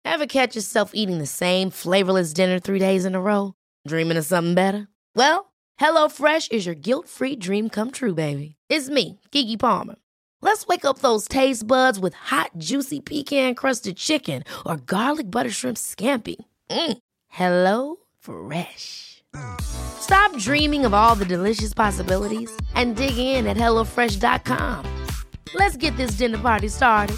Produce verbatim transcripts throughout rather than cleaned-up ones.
Ever catch yourself eating the same flavorless dinner three days in a row? Dreaming of something better? Well, HelloFresh is your guilt-free dream come true, baby. It's me, Keke Palmer. Let's wake up those taste buds with hot, juicy pecan-crusted chicken or garlic butter shrimp scampi. Mm. Hello Fresh. Stop dreaming of all the delicious possibilities and dig in at hello fresh dot com. Let's get this dinner party started.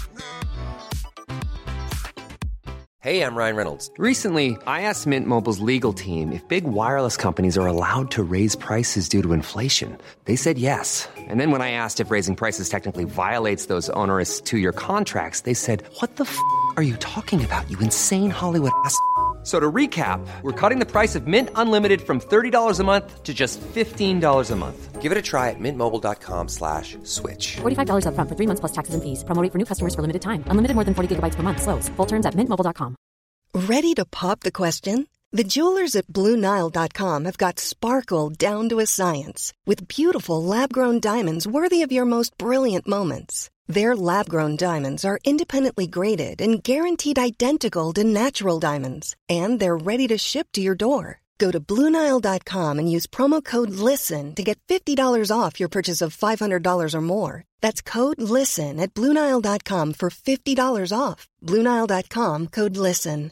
Hey, I'm Ryan Reynolds. Recently, I asked Mint Mobile's legal team if big wireless companies are allowed to raise prices due to inflation. They said yes. And then when I asked if raising prices technically violates those onerous two-year contracts, they said, what the f*** are you talking about, you insane Hollywood ass f- So to recap, we're cutting the price of Mint Unlimited from thirty dollars a month to just fifteen dollars a month. Give it a try at mintmobile.com slash switch. forty-five dollars up front for three months plus taxes and fees. Promo rate for new customers for limited time. Unlimited more than forty gigabytes per month. Slows full terms at mint mobile dot com. Ready to pop the question? The jewelers at Blue Nile dot com have got sparkle down to a science with beautiful lab-grown diamonds worthy of your most brilliant moments. Their lab-grown diamonds are independently graded and guaranteed identical to natural diamonds. And they're ready to ship to your door. Go to Blue Nile dot com and use promo code LISTEN to get fifty dollars off your purchase of five hundred dollars or more. That's code LISTEN at Blue Nile dot com for fifty dollars off. Blue Nile dot com, code LISTEN.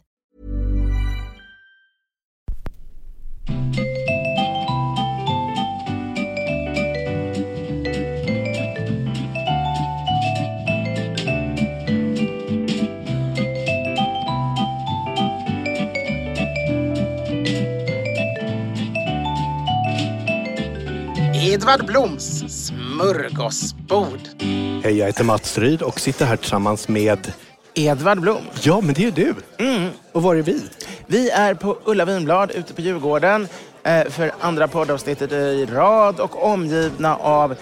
Edvard Bloms smörgåsbord. Hej, jag heter Mats Ryd och sitter här tillsammans med Edvard Blom. Ja, men det är du. Mm. Och var är vi? Vi är på Ulla Vinblad ute på Djurgården eh, för andra poddavsnittet i rad och omgivna av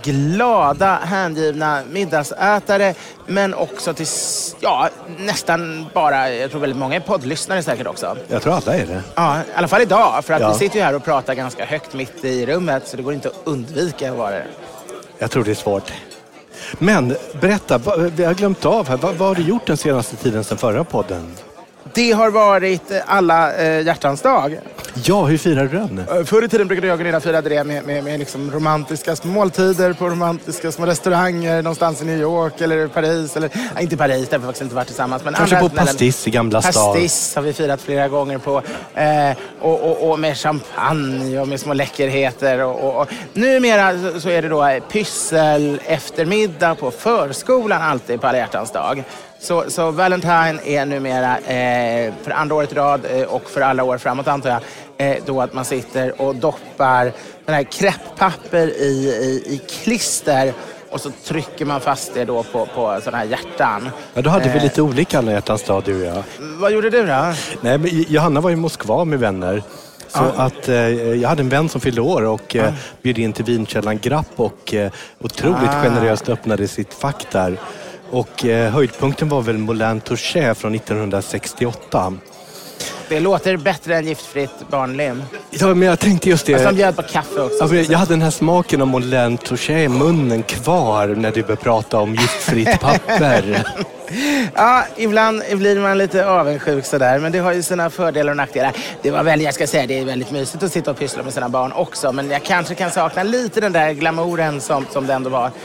glada, hängivna middagsätare, men också till, ja, nästan bara, jag tror väldigt många poddlyssnare säkert också. Jag tror alla är det. Ja, i alla fall idag, för att ja. vi sitter ju här och pratar ganska högt mitt i rummet, så det går inte att undvika att vara det. Jag tror det är svårt. Men berätta, vi har glömt av här, vad, vad har du gjort den senaste tiden sedan förra podden? Det har varit alla eh, hjärtans dag. Ja, hur firar du den? Förr i tiden brukade jag och Gunilla fira det med, med, med liksom romantiska små måltider på romantiska små restauranger någonstans i New York eller Paris. Eller, nej, inte Paris, där har vi faktiskt inte varit tillsammans. Men kanske andra, på Pastis i Gamla stad. Pastis har vi firat flera gånger på. Eh, och, och, och med champagne och med små läckerheter. Och, och, och. Numera så, så är det då pyssel eftermiddag på förskolan alltid på alla hjärtans dag. Så, så Valentine är numera eh, för andra året i rad eh, och för alla år framåt antar jag eh, då att man sitter och doppar den här kräpppapper i, i, i klister och så trycker man fast det då på, på sådana här hjärtan. Ja, då hade eh, vi lite olika alla hjärtans dag, du och jag. Vad gjorde du då? Nej, men Johanna var i Moskva med vänner. Så ah. att eh, jag hade en vän som fyllde år och eh, ah. bjöd in till vinkällan Grapp och eh, otroligt ah. generöst öppnade sitt fack där. Och eh, höjdpunkten var väl Moulin Touché från nittonhundrasextioåtta. Det låter bättre än giftfritt barnlim. Ja, men jag tänkte just det. Fast de bjöd på kaffe också. Alltså, jag hade den här smaken av Moulin Touché i munnen kvar när du började prata om giftfritt papper. Ja, ibland blir man lite avundsjuk sådär, men det har ju sina fördelar och nackdelar. Det var väl, jag ska säga, det är väldigt mysigt att sitta och pyssla med sina barn också, men jag kanske kan sakna lite den där glamouren som, som det ändå var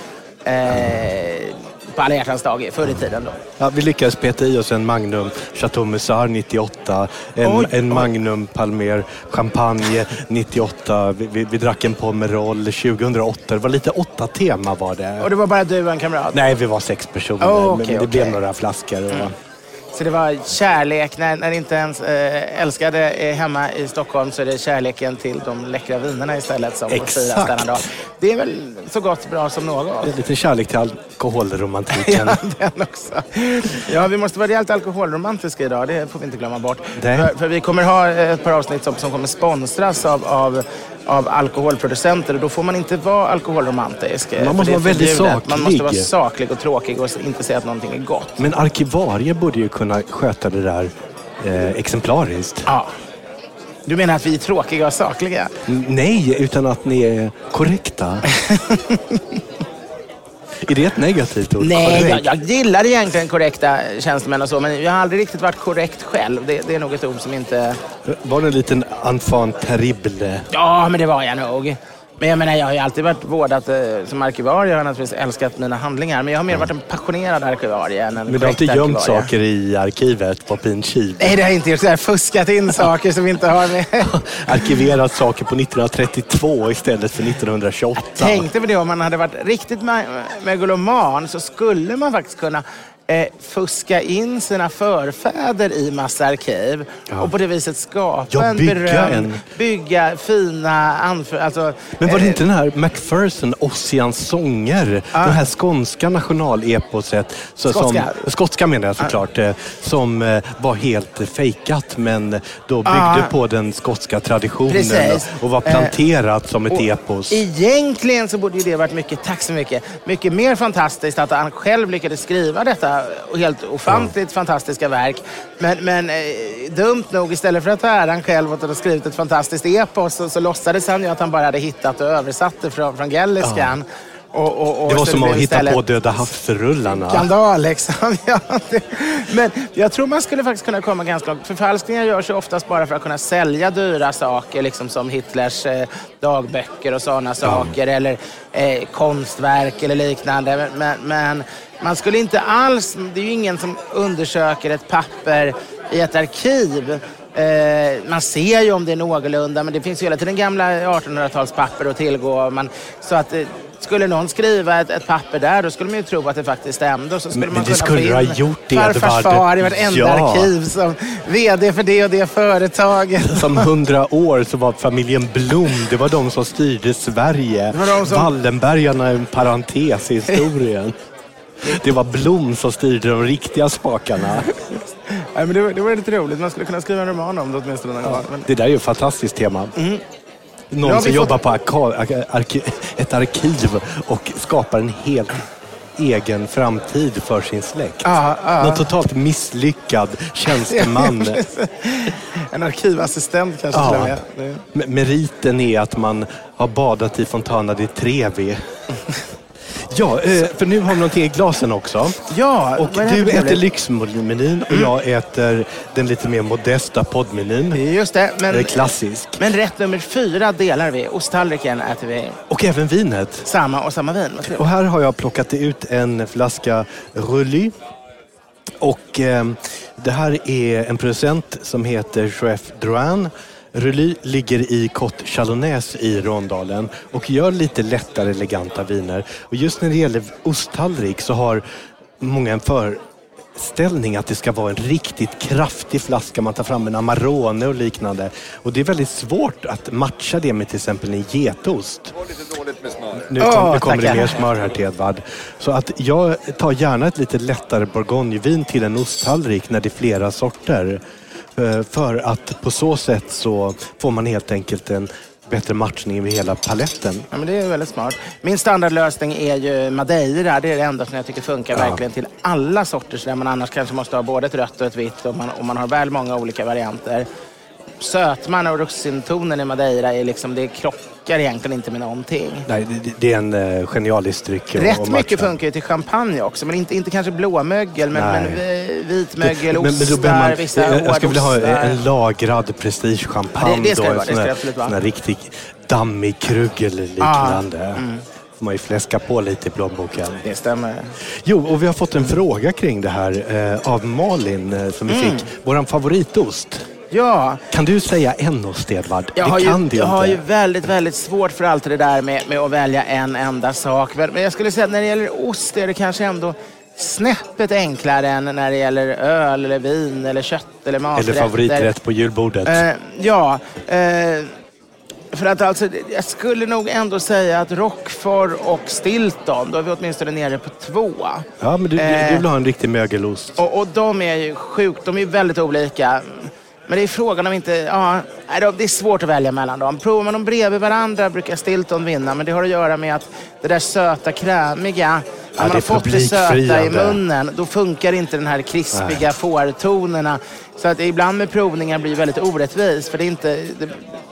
eh, på alla hjärtans dag förr i tiden då. Ja, vi lyckades peta i oss en Magnum Chateau Musard nittioåtta, en, oj, en oj. Magnum Palmer Champagne nittioåtta, vi, vi, vi drack en Pomerol tjugohundraåtta, det var lite åtta tema var det. Och det var bara du och en kamrat? Nej, vi var sex personer, oh, okay, men det okay. blev några flaskor och... Mm. Så det var kärlek, när, när inte ens äh, älskade är hemma i Stockholm så är det kärleken till de läckra vinerna istället som får firas denna dag. Det är väl så gott bra som något. Det är lite kärlek till alkoholromantiken. Ja, den också. Ja, vi måste vara rejält alkoholromantiska idag, det får vi inte glömma bort. För, för vi kommer ha ett par avsnitt som, som kommer sponsras av... av av alkoholproducenter och då får man inte vara alkoholromantisk. Man måste vara väldigt saklig. Man måste vara saklig och tråkig och inte säga att någonting är gott. Men arkivarie borde ju kunna sköta det där eh, exemplariskt. Ja. Du menar att vi är tråkiga och sakliga? N- nej, utan att ni är korrekta. Är det ett negativt ord? Nej, jag, jag gillar egentligen korrekta tjänstemän och så, men jag har aldrig riktigt varit korrekt själv. Det, det är nog ett ord som inte... Var det en liten enfant terrible? Ja, men det var jag nog. Men jag menar, jag har ju alltid varit vårdat eh, som arkivarie. Jag har naturligtvis älskat mina handlingar. Men jag har mer varit en passionerad arkivarie än en Men du har inte gömt arkivarie. saker i arkivet på Pinkiv? Nej, det har jag inte gjort. Jag har fuskat in saker som vi inte har med. Arkiverat saker på nittonhundratrettiotvå istället för nittonhundratjugoåtta. Jag tänkte på det, om man hade varit riktigt me- megaloman så skulle man faktiskt kunna eh, fuska in sina förfäder i massa arkiv. Ja. Och på det viset skapa ja, en bygga beröm, en... bygga fina anför... Alltså, men var det eh, inte den här Macpherson, Ossians sånger? Ah. Det här skånska nationaleposet. Så, skotska. Som, skotska menar jag såklart. Ah. Som eh, var helt fejkat men då byggde ah. på den skotska traditionen och, och var planterat eh, som ett epos. Egentligen så borde ju det varit mycket, tack så mycket, mycket mer fantastiskt att han själv lyckades skriva detta och helt ofantligt ja. fantastiska verk. Men, men eh, dumt nog, istället för att ta äran själv och att ha skrivit ett fantastiskt epos så, så låtsades han ju att han bara hade hittat och översatt det från, från galliskan. Ja. Och, och, och det var som att hitta istället... på Döda havsrullarna. Skandal liksom. Ja, det... Men jag tror man skulle faktiskt kunna komma ganska långt. Förfalskningar görs ju oftast bara för att kunna sälja dyra saker. Liksom som Hitlers eh, dagböcker och sådana saker. Ja. Eller eh, konstverk eller liknande. Men, men man skulle inte alls... Det är ju ingen som undersöker ett papper i ett arkiv. Eh, man ser ju om det är någorlunda, men det finns ju hela tiden gamla artonhundratalspapper att tillgå. Man, så att... Eh, skulle någon skriva ett, ett papper där, då skulle man ju tro att det faktiskt stämde. Och så skulle men, man men det kunna skulle få in ha gjort det, farfars far i vartenda ja. arkiv som vd för det och det företaget. Som hundra år så var familjen Blom, det var de som styrde Sverige. De som... Wallenbergarna är en parentes i historien. Det var Blom som styrde de riktiga spakarna. Nej, men det, var, det var lite roligt. Man skulle kunna skriva en roman om det åtminstone. Ja, men... Det där är ju ett fantastiskt tema. Mm. Någon som fått... jobbar på arka- arki- ett arkiv och skapar en helt egen framtid för sin släkt. Ah, ah. Någon totalt misslyckad tjänsteman. En arkivassistent kanske ah. till och med. Det... Meriten är att man har badat i Fontana di Trevi. Ja, för nu har vi någonting i glasen också. Ja, och du äter lyxmenyn och mm. jag äter den lite mer modesta poddmenyn. Just det, men... Det är klassisk. Men rätt nummer fyra delar vi. Osttallriken äter vi. Och även vinet. Samma och samma vin. Och här har jag plockat ut en flaska Rully. Och eh, det här är en producent som heter Chef Drouin. Rully ligger i Côte Chalonnaise i Rondalen och gör lite lättare eleganta viner. Och just när det gäller osttallrik så har många en föreställning att det ska vara en riktigt kraftig flaska. Man tar fram en Amarone och liknande. Och det är väldigt svårt att matcha det med till exempel en getost. Det var lite dåligt med smör. Nu, kom, oh, nu kommer det mer smör här till Edvard. Så att jag tar gärna ett lite lättare bourgognevin till en osttallrik när det är flera sorter. För att på så sätt så får man helt enkelt en bättre matchning med hela paletten. Ja, men det är väldigt smart. Min standardlösning är ju Madeira. Det är det enda som jag tycker funkar ja. verkligen till alla sorter. Där man annars kanske måste ha både ett rött och ett vitt. Och man, och man har väl många olika varianter. Sötman och russintonen i Madeira är liksom, det krockar egentligen inte med någonting. Nej, det, det är en uh, genialisk dryck. Rätt och mycket funkar ju till champagne också, men inte, inte kanske blåmögel, men, men vitmögel, men, ostar, men man, vissa jag, jag skulle vilja ha ostar. En lagrad prestigechampagne. Ja, det, det ska då, det vara, det ska här, det absolut vara. Sån här riktig dammig kruggel liknande. Ah, mm. Får man ju fläska på lite i plånboken. Det stämmer. Jo, och vi har fått en fråga kring det här eh, av Malin eh, som vi mm. fick. Våran favoritost. Ja. Kan du säga en ost, Edvard? Jag, det har, kan ju, du jag inte. har ju väldigt, väldigt svårt för allt det där med, med att välja en enda sak. Men jag skulle säga att när det gäller ost är det kanske ändå snäppet enklare än när det gäller öl eller vin eller kött eller maträtter. Eller favoriträtt på julbordet. Uh, ja, uh, för att alltså, jag skulle nog ändå säga att Roquefort och Stilton, då är vi åtminstone nere på två. Ja, men du, uh, du vill ha en riktig mögelost. Och, och de är ju sjukt, de är väldigt olika. Men det är frågan om inte... Ja, det är svårt att välja mellan dem. Provar man dem bredvid varandra brukar Stilton vinna. Men det har att göra med att det där söta, krämiga... Ja, när man har fått det söta i munnen, då funkar inte den här krispiga fårtonerna. Så att ibland med provningar blir väldigt orättvis. För det är inte... Det,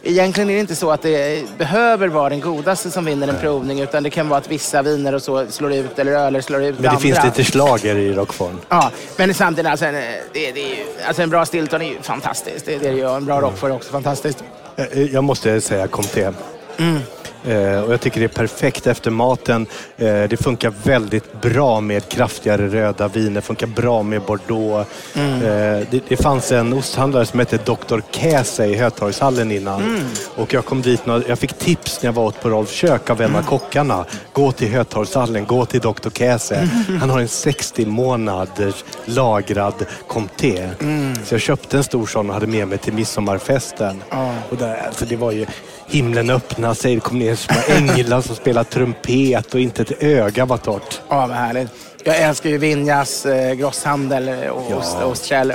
egentligen är det inte så att det behöver vara den godaste som vinner en provning, utan det kan vara att vissa viner och så slår ut, eller öler slår ut men det andra. finns lite slager i Roquefort. Ja, men samtidigt alltså en, det, det är ju, alltså en bra Stilton är ju fantastiskt. Det, det är ju en bra Roquefort också fantastiskt. Jag måste säga Comté. Mm. Eh, och jag tycker det är perfekt efter maten. Eh, det funkar väldigt bra med kraftigare röda viner. Funkar bra med Bordeaux. Mm. Eh, det, det fanns en osthandlare som hette doktor Käse i Hötorgshallen innan. Mm. Och jag kom dit, jag fick tips när jag var åt på Rolf Kök av en av kockarna. Gå till Hötorgshallen, gå till doktor Käse. Mm. Han har en sextio månaders lagrad Comté. Mm. Så jag köpte en stor sån och hade med mig till midsommarfesten. Mm. Och där, alltså det var ju... Himlen öppnade sig, det kom ner små änglar som spelade trumpet och inte ett öga var torrt. Ja, vad härligt. Jag älskar ju Vinjas eh, grosshandel och ja. ost, ostkäll,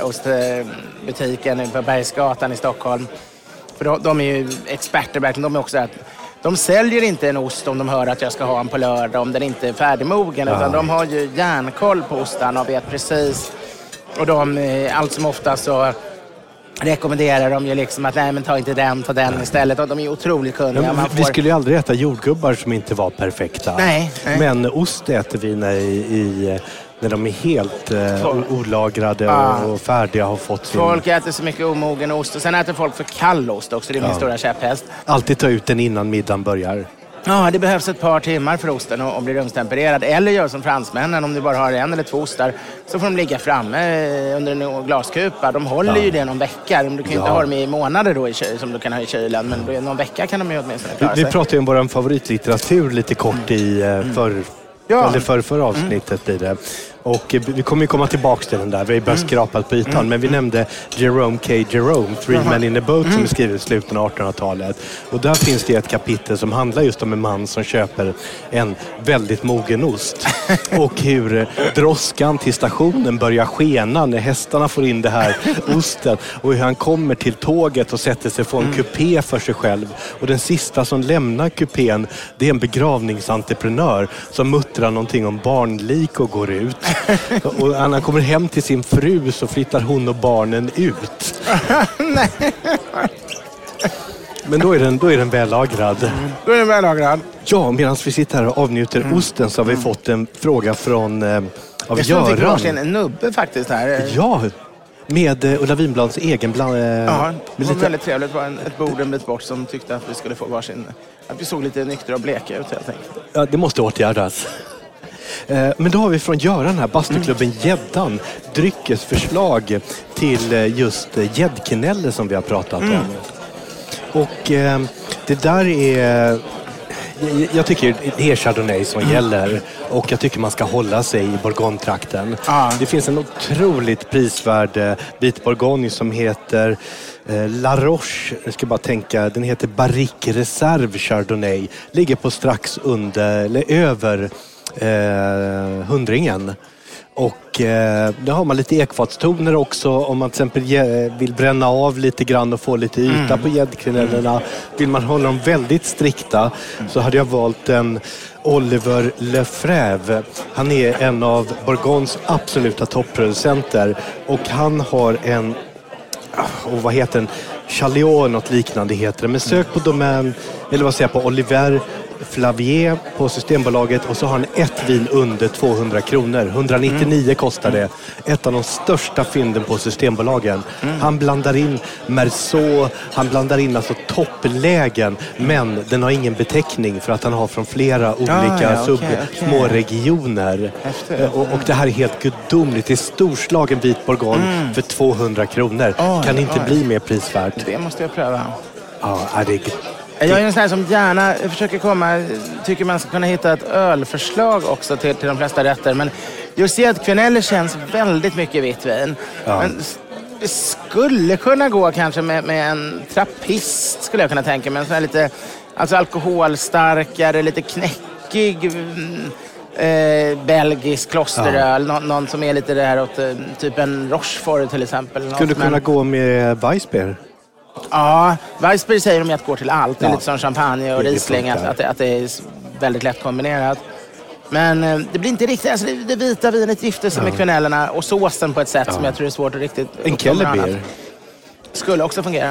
ostbutiken eh, på Bergsgatan i Stockholm. För de, de är ju experter verkligen. De är också att de säljer inte en ost om de hör att jag ska ha en på lördag om den inte är färdigmogen. Ja. Utan de har ju järnkoll på ostarna och vet precis. Och de, eh, allt som ofta så... rekommenderar de ju liksom att nej men ta inte den, ta den istället. Och de är otroligt kunniga. Ja, man får... Vi skulle ju aldrig äta jordgubbar som inte var perfekta. Nej, nej. Men ost äter vi när, i, när de är helt eh, olagrade ja. och färdiga har fått sin... Folk äter så mycket omogen ost och sen äter folk för kall ost också. Det är min ja. stora käpphäst. Alltid ta ut den innan middagen börjar. Ja, det behövs ett par timmar för osten att bli rumstempererad. Eller gör som fransmännen, om du bara har en eller två ostar så får de ligga framme under en glaskupa. De håller ja. ju det någon vecka. Du kan ju ja. inte ha dem i månader då i kyl, som du kan ha i kylen, men någon vecka kan de ju åtminstone klara sig. Vi pratade ju om vår favoritlitteratur lite kort i mm. förr, ja. eller för, för avsnittet mm. blir det. Och vi kommer ju komma tillbaka till den där. Vi har bara skrapat på ytan. Mm. Men vi nämnde Jerome K. Jerome, Three mm. Men in a Boat, som är skriven i slutet av artonhundratalet. Och där finns det ett kapitel som handlar just om en man som köper en väldigt mogen ost. Och hur droskan till stationen börjar skena när hästarna får in det här osten. Och hur han kommer till tåget och sätter sig på en mm. kupé för sig själv. Och den sista som lämnar kupén, det är en begravningsentreprenör som muttrar någonting om barnlik och går ut. Och när han kommer hem till sin fru så flyttar hon och barnen ut. Nej. Men då är den, då är den vällagrad. Mm. Då är den vällagrad. Ja, medan vi sitter här och avnjuter mm. osten så har vi fått en fråga från eh, av Jag Göran. Jag fick en nubbe faktiskt här. Ja, med eh, Ulla Vinblads egen bland... Eh, ja, det var lite... väldigt trevligt. Det var en, ett bord en bit bort som tyckte att vi skulle få varsin... Att vi såg lite nyktra och bleka ut helt enkelt. Ja, det måste åtgärdas. Men då har vi från Göran här, Bastuklubben Gäddan, dryckesförslag till just gäddknälle som vi har pratat mm. om. Och eh, det där är, jag tycker det är Chardonnay som mm. gäller och jag tycker man ska hålla sig i Bourgogne-trakten. Ah. Det finns en otroligt prisvärd vit Bourgogne som heter eh, La Roche, jag ska bara tänka, den heter Barrique Reserve Chardonnay, ligger på strax under, eller över Eh, hundringen. Och eh, då har man lite ekfatstoner också om man till exempel ge, vill bränna av lite grann och få lite yta mm. på gäddknällerna. Vill man hålla dem väldigt strikta så hade jag valt en Oliver Lefebvre. Han är en av Bourgognes absoluta topproducenter och han har en, och vad heter den? Chaliot, något liknande heter det. Men sök på domän, eller vad säger jag, på Oliver Flavier på Systembolaget och så har han ett vin under tvåhundra kronor. etthundranittionio mm. kostar det. Ett av de största fynden på Systembolagen. Mm. Han blandar in Merceau, han blandar in alltså topplägen, men den har ingen beteckning för att han har från flera olika ah, ja, sub, okay, okay. små regioner. Och, och det här är helt gudomligt. Det är storslagen vit Bourgogne mm. för tvåhundra kronor. Oh, kan inte oh. bli mer prisvärt. Det måste jag pröva. Ja, det är... Jag är en sån här som gärna försöker komma, tycker man ska kunna hitta ett ölförslag också till, till de flesta rätter. Men just gäddknälle känns väldigt mycket vitt vin. Ja. Men det skulle kunna gå kanske med, med en trappist, skulle jag kunna tänka mig. En sån här lite alltså alkoholstarkare, lite knäckig eh, belgisk klosteröl. Ja. Nå, någon som är lite det här åt typ en Rochefort till exempel. Skulle du kunna men... gå med Weissbier? Ja, Weissbier säger de att går till allt. Det är ja. lite som champagne och Riesling, att, att, det, att det är väldigt lätt kombinerat. Men eh, det blir inte riktigt, alltså det, det vita vinet gifter sig ja. med kvänellerna och såsen på ett sätt ja. som jag tror är svårt att riktigt... En Kellerbier skulle också fungera.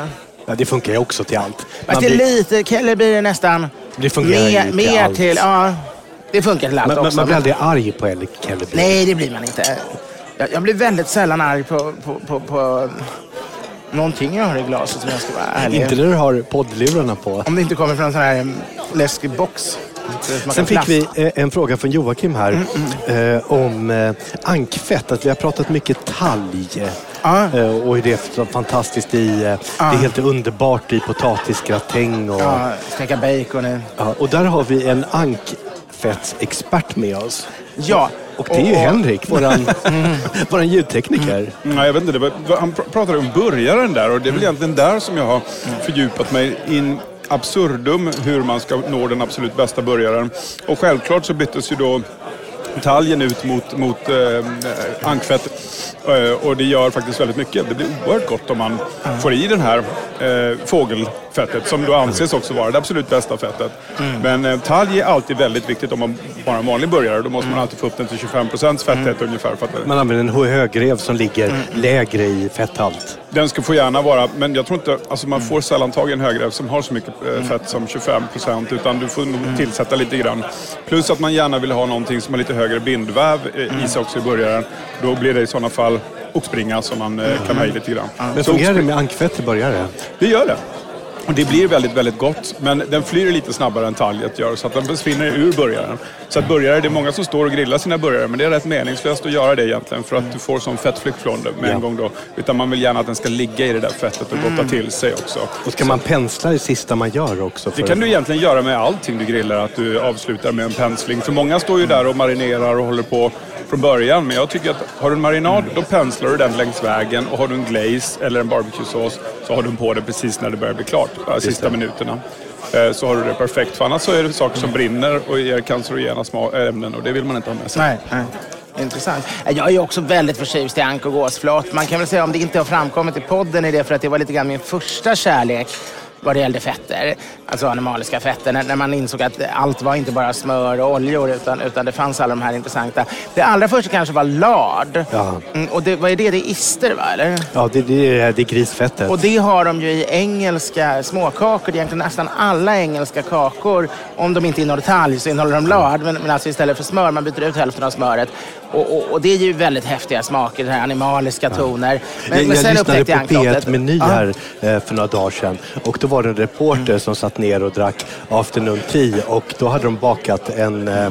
Ja, det funkar ju också till allt. Fast det är blir... lite, Keller blir det nästan det fungerar mer, ju till mer allt. till, ja, det funkar till allt man, också. Man blir aldrig arg på Keller. Nej, det blir man inte. Jag, jag blir väldigt sällan arg på, på, på, på någonting jag har i glaset som jag ska vara ärlig. Inte när du har poddlurarna på. Om det inte kommer från en sån här läskig box. Sen fick vi en fråga från Joakim här mm, mm. Eh, om eh, ankfett. Att vi har pratat mycket talg. Ah. Eh, och är det så fantastiskt i... Eh, ah. Det är helt underbart i potatisgratäng. Och, ah, steka bacon. I. Ja, och där har vi en ankfettsexpert med oss. Ja. Och det är ju och, Henrik, våran, mm. våran ljudtekniker. Mm. Nej, jag vet inte. Det var, han pratade om börjaren där. Och det är väl egentligen där som jag har fördjupat mig in absurdum hur man ska nå den absolut bästa börjaren. Och självklart så byttes ju då talgen ut mot, mot eh, ankfett. Eh, och det gör faktiskt väldigt mycket. Det blir oerhört gott om man får i den här eh, fågelfettet som då anses också vara det absolut bästa fettet. Mm. Men eh, talg är alltid väldigt viktigt om man bara en vanlig burgare. Då måste man alltid få upp den till tjugofem procent fettet mm. ungefär. För att, man använder en högrev som ligger mm. lägre i fetthalt. Den ska få gärna vara, men jag tror inte, alltså man får sällan tag i en högrev som har så mycket eh, fett som tjugofem procent, utan du får nog tillsätta lite grann. Plus att man gärna vill ha någonting som har lite högre bindväv eh, i sig också i början. Då blir det i sådana fall oxbringa som man eh, kan ha i lite grann. Men fungerar det med ankfett i börjare? Det gör det. Och det blir väldigt, väldigt gott. Men den flyr lite snabbare än talget gör. Så att den försvinner ur burgaren. Så att burgare, det är många som står och grillar sina burgare. Men det är rätt meningslöst att göra det egentligen. För att du får sån fettflykt från det med ja. en gång då. Utan man vill gärna att den ska ligga i det där fettet och gotta mm. till sig också. Och ska man pensla det sista man gör också? Det kan du egentligen göra med allting du grillar. Att du avslutar med en pensling. För många står ju där och marinerar och håller på från början. Men jag tycker att har du en marinad, då penslar du den längs vägen. Och har du en glaze eller en barbecue-sås, så har du på det precis när det börjar bli klart. Bara sista minuterna. Så har du det perfekt. För annars så är det saker som brinner och ger cancerogena ämnen. Och det vill man inte ha med sig. Nej, nej. Intressant. Jag är också väldigt förtjust i ank och gåsflott. Man kan väl säga om det inte har framkommit i podden är det för att det var lite grann min första kärlek vad det gällde fetter, alltså animaliska fetter, när, när man insåg att allt var inte bara smör och oljor utan, utan det fanns alla de här intressanta. Det allra första kanske var lard. Ja. Mm, och det, vad är det? Det är ister, va? Eller? Ja, det, det, är, det är grisfettet. Och det har de ju i engelska småkakor. Egentligen nästan alla engelska kakor, om de inte innehåller talg så innehåller de lard. Men, men alltså istället för smör, man byter ut hälften av smöret. Och, och, och det är ju väldigt häftiga smaker, det här animaliska toner. Men, jag men sen jag lyssnade på P ett-meny här ja. för några dagar sedan. Och då var det en reporter mm. som satt ner och drack afternoon tea. Och då hade de bakat en... Eh,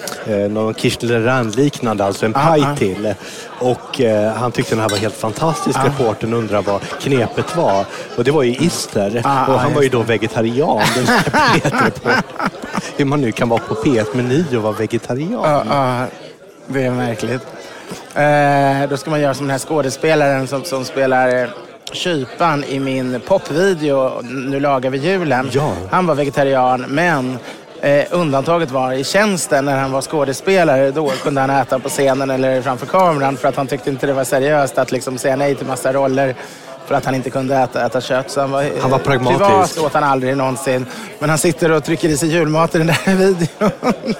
någon kirschleran-liknande, alltså en paj ah, till. Och eh, han tyckte den här var helt fantastisk. Ah. Reporten undrar vad knepet var. Och det var ju ister. Ah, och han var ju då vegetarian. Den P ett-reporten. Hur man nu kan vara på P ett-meny och vara vegetarian. Ah, ah. Det är märkligt. Eh, då ska man göra som den här skådespelaren som, som spelar... Kypan i min popvideo Nu lagar vi julen. Ja. Han var vegetarian, men eh, undantaget var i tjänsten när han var skådespelare. Då kunde han äta på scenen eller framför kameran för att han tyckte inte det var seriöst att liksom säga nej till massa roller för att han inte kunde äta, äta kött. Så han var, han var pragmatisk. Privat åt han aldrig någonsin. Men han sitter och trycker i sig julmat i den där videon.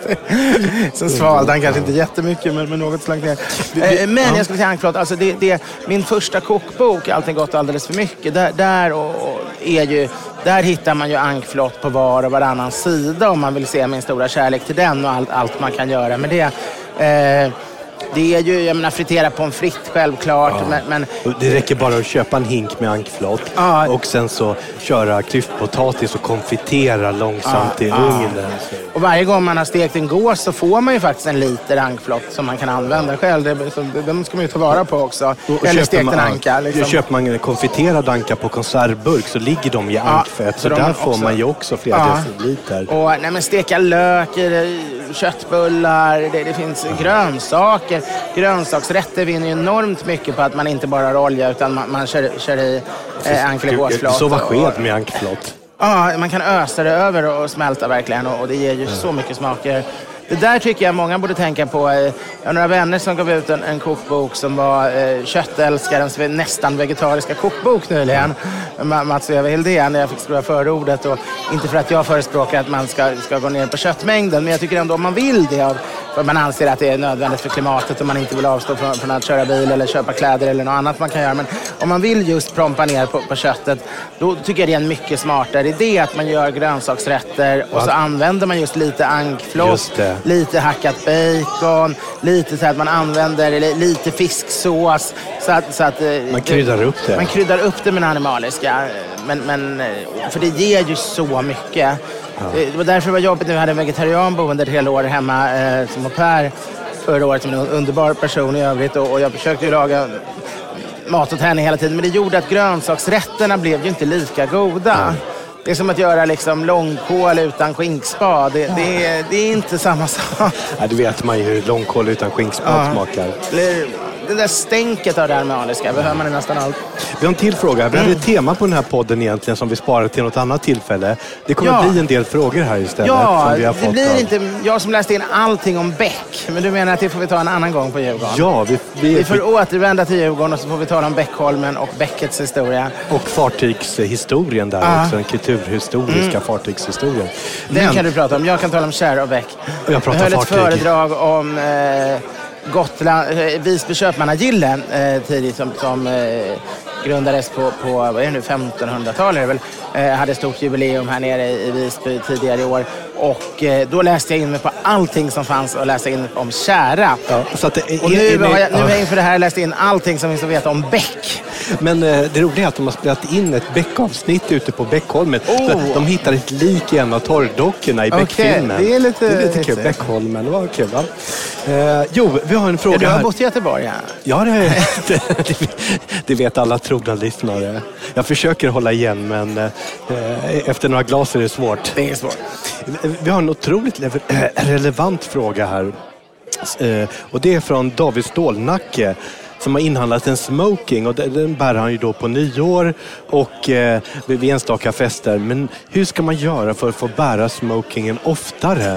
Sen svalde han kanske inte jättemycket, men, men något slank ner. Eh, men jag skulle säga ankflott, alltså det, det, min första kokbok, Allting gott alldeles för mycket, där, där och, och är ju... Där hittar man ju ankflott på var och varannan sida om man vill se min stora kärlek till den och allt, allt man kan göra med det. Eh, det är ju, jag menar, fritera pommes frites självklart. Ja. Men, men, det räcker bara att köpa en hink med ankflott ja. och sen så köra klyftpotatis och konfitera långsamt ja. i ugnen. Ja. Och varje gång man har stekt en gås så får man ju faktiskt en liter ankflott som man kan använda själv. Det, så, den ska man ju ta vara på också. Och eller stekt en anka. Liksom. Köper man en konfiterad anka på konservburk så ligger de i ankfett. Ja, så, så de där får också, man ju också flera ja. deciliter. Och nej, men steka lök, köttbullar, det, det finns grönsaker. Grönsaksrätter vinner ju enormt mycket på att man inte bara har olja utan man, man kör, kör i eh, ankflott. Så var sked med ankflott. Ja, man kan ösa det över och smälta verkligen och, och det ger ju mm. så mycket smaker. Det där tycker jag många borde tänka på. Jag har några vänner som gav ut en, en kokbok som var eh, köttälskarens nästan vegetariska kokbok nyligen. Mm. Mats och Eva Hildén, när jag fick skriva förordet. Och inte för att jag förespråkar att man ska, ska gå ner på köttmängden, men jag tycker ändå om man vill det av, för man anser att det är nödvändigt för klimatet och man inte vill avstå från, från att köra bil eller köpa kläder eller något annat man kan göra. Men om man vill just prompa ner på, på köttet, då tycker jag det är en mycket smartare idé att man gör grönsaksrätter och så använder man just lite ankfloss, lite hackat bacon, lite så att man använder lite fisksås så att, så att man kryddar upp det. Man kryddar upp det med den animaliska, men, men för det ger ju så mycket. Ja. Det var därför det var jobbigt när vi hade en vegetarianboende ett hela år hemma eh, som au pair förra året, som en underbar person i övrigt, och, och jag försökte ju laga mat åt henne hela tiden, men det gjorde att grönsaksrätterna blev ju inte lika goda. Ja. Det är som att göra liksom långkål utan skinkspad. Det, det, är, det är inte samma sak. Ja, det vet man ju hur långkål utan skinkspad ja. smakar. Det där stänket av det animaliska behöver man i nästan allt. Vi har en till fråga. Vi hade ett tema på den här podden egentligen som vi sparar till något annat tillfälle. Det kommer ja. bli en del frågor här istället. Ja, som vi har det fått blir av. inte jag som läste in allting om Beck. Men du menar att det får vi ta en annan gång på Djurgården? Ja, vi, vi, vi får vi... återvända till Djurgården och så får vi tala om Beckholmen och Beckets historia. Och fartygshistorien där ah. också. Den kulturhistoriska mm. fartygshistorien. Den men... kan du prata om. Jag kan tala om Kärr och Beck. Och jag pratar jag höll fartyg. ett föredrag om... Eh... Gotland, Visby köpmannagillen eh, tidigt som, som eh, grundades på, på vad är det nu, femtonhundratalet väl, eh, hade stort jubileum här nere i Visby tidigare i år, och eh, då läste jag in mig på allting som fanns och läste in om Kära. Ja, så att det är, och nu har jag, nu är jag inför det här läst in allting som finns att veta om Beck. Men eh, det roliga är att de har spelat in ett Beck-avsnitt ute på Beckholmen. Oh. De hittar ett lik i en av torrdockorna i Beck-filmen. Okay, det är lite, det är lite kul. Beckholmen, det var kul va? Eh, jo, vi har en fråga här. Du har bott i Göteborg, ja? Ja, det, det, det vet alla trogna lyssnare. Jag försöker hålla igen, men eh, efter några glas är det svårt. Det är svårt. Vi har en otroligt relevant fråga här. Eh, och det är från David Stålnacke som har inhandlat en smoking, och den bär han ju då på nyår och eh, vid enstaka fester. Men hur ska man göra för att få bära smokingen oftare?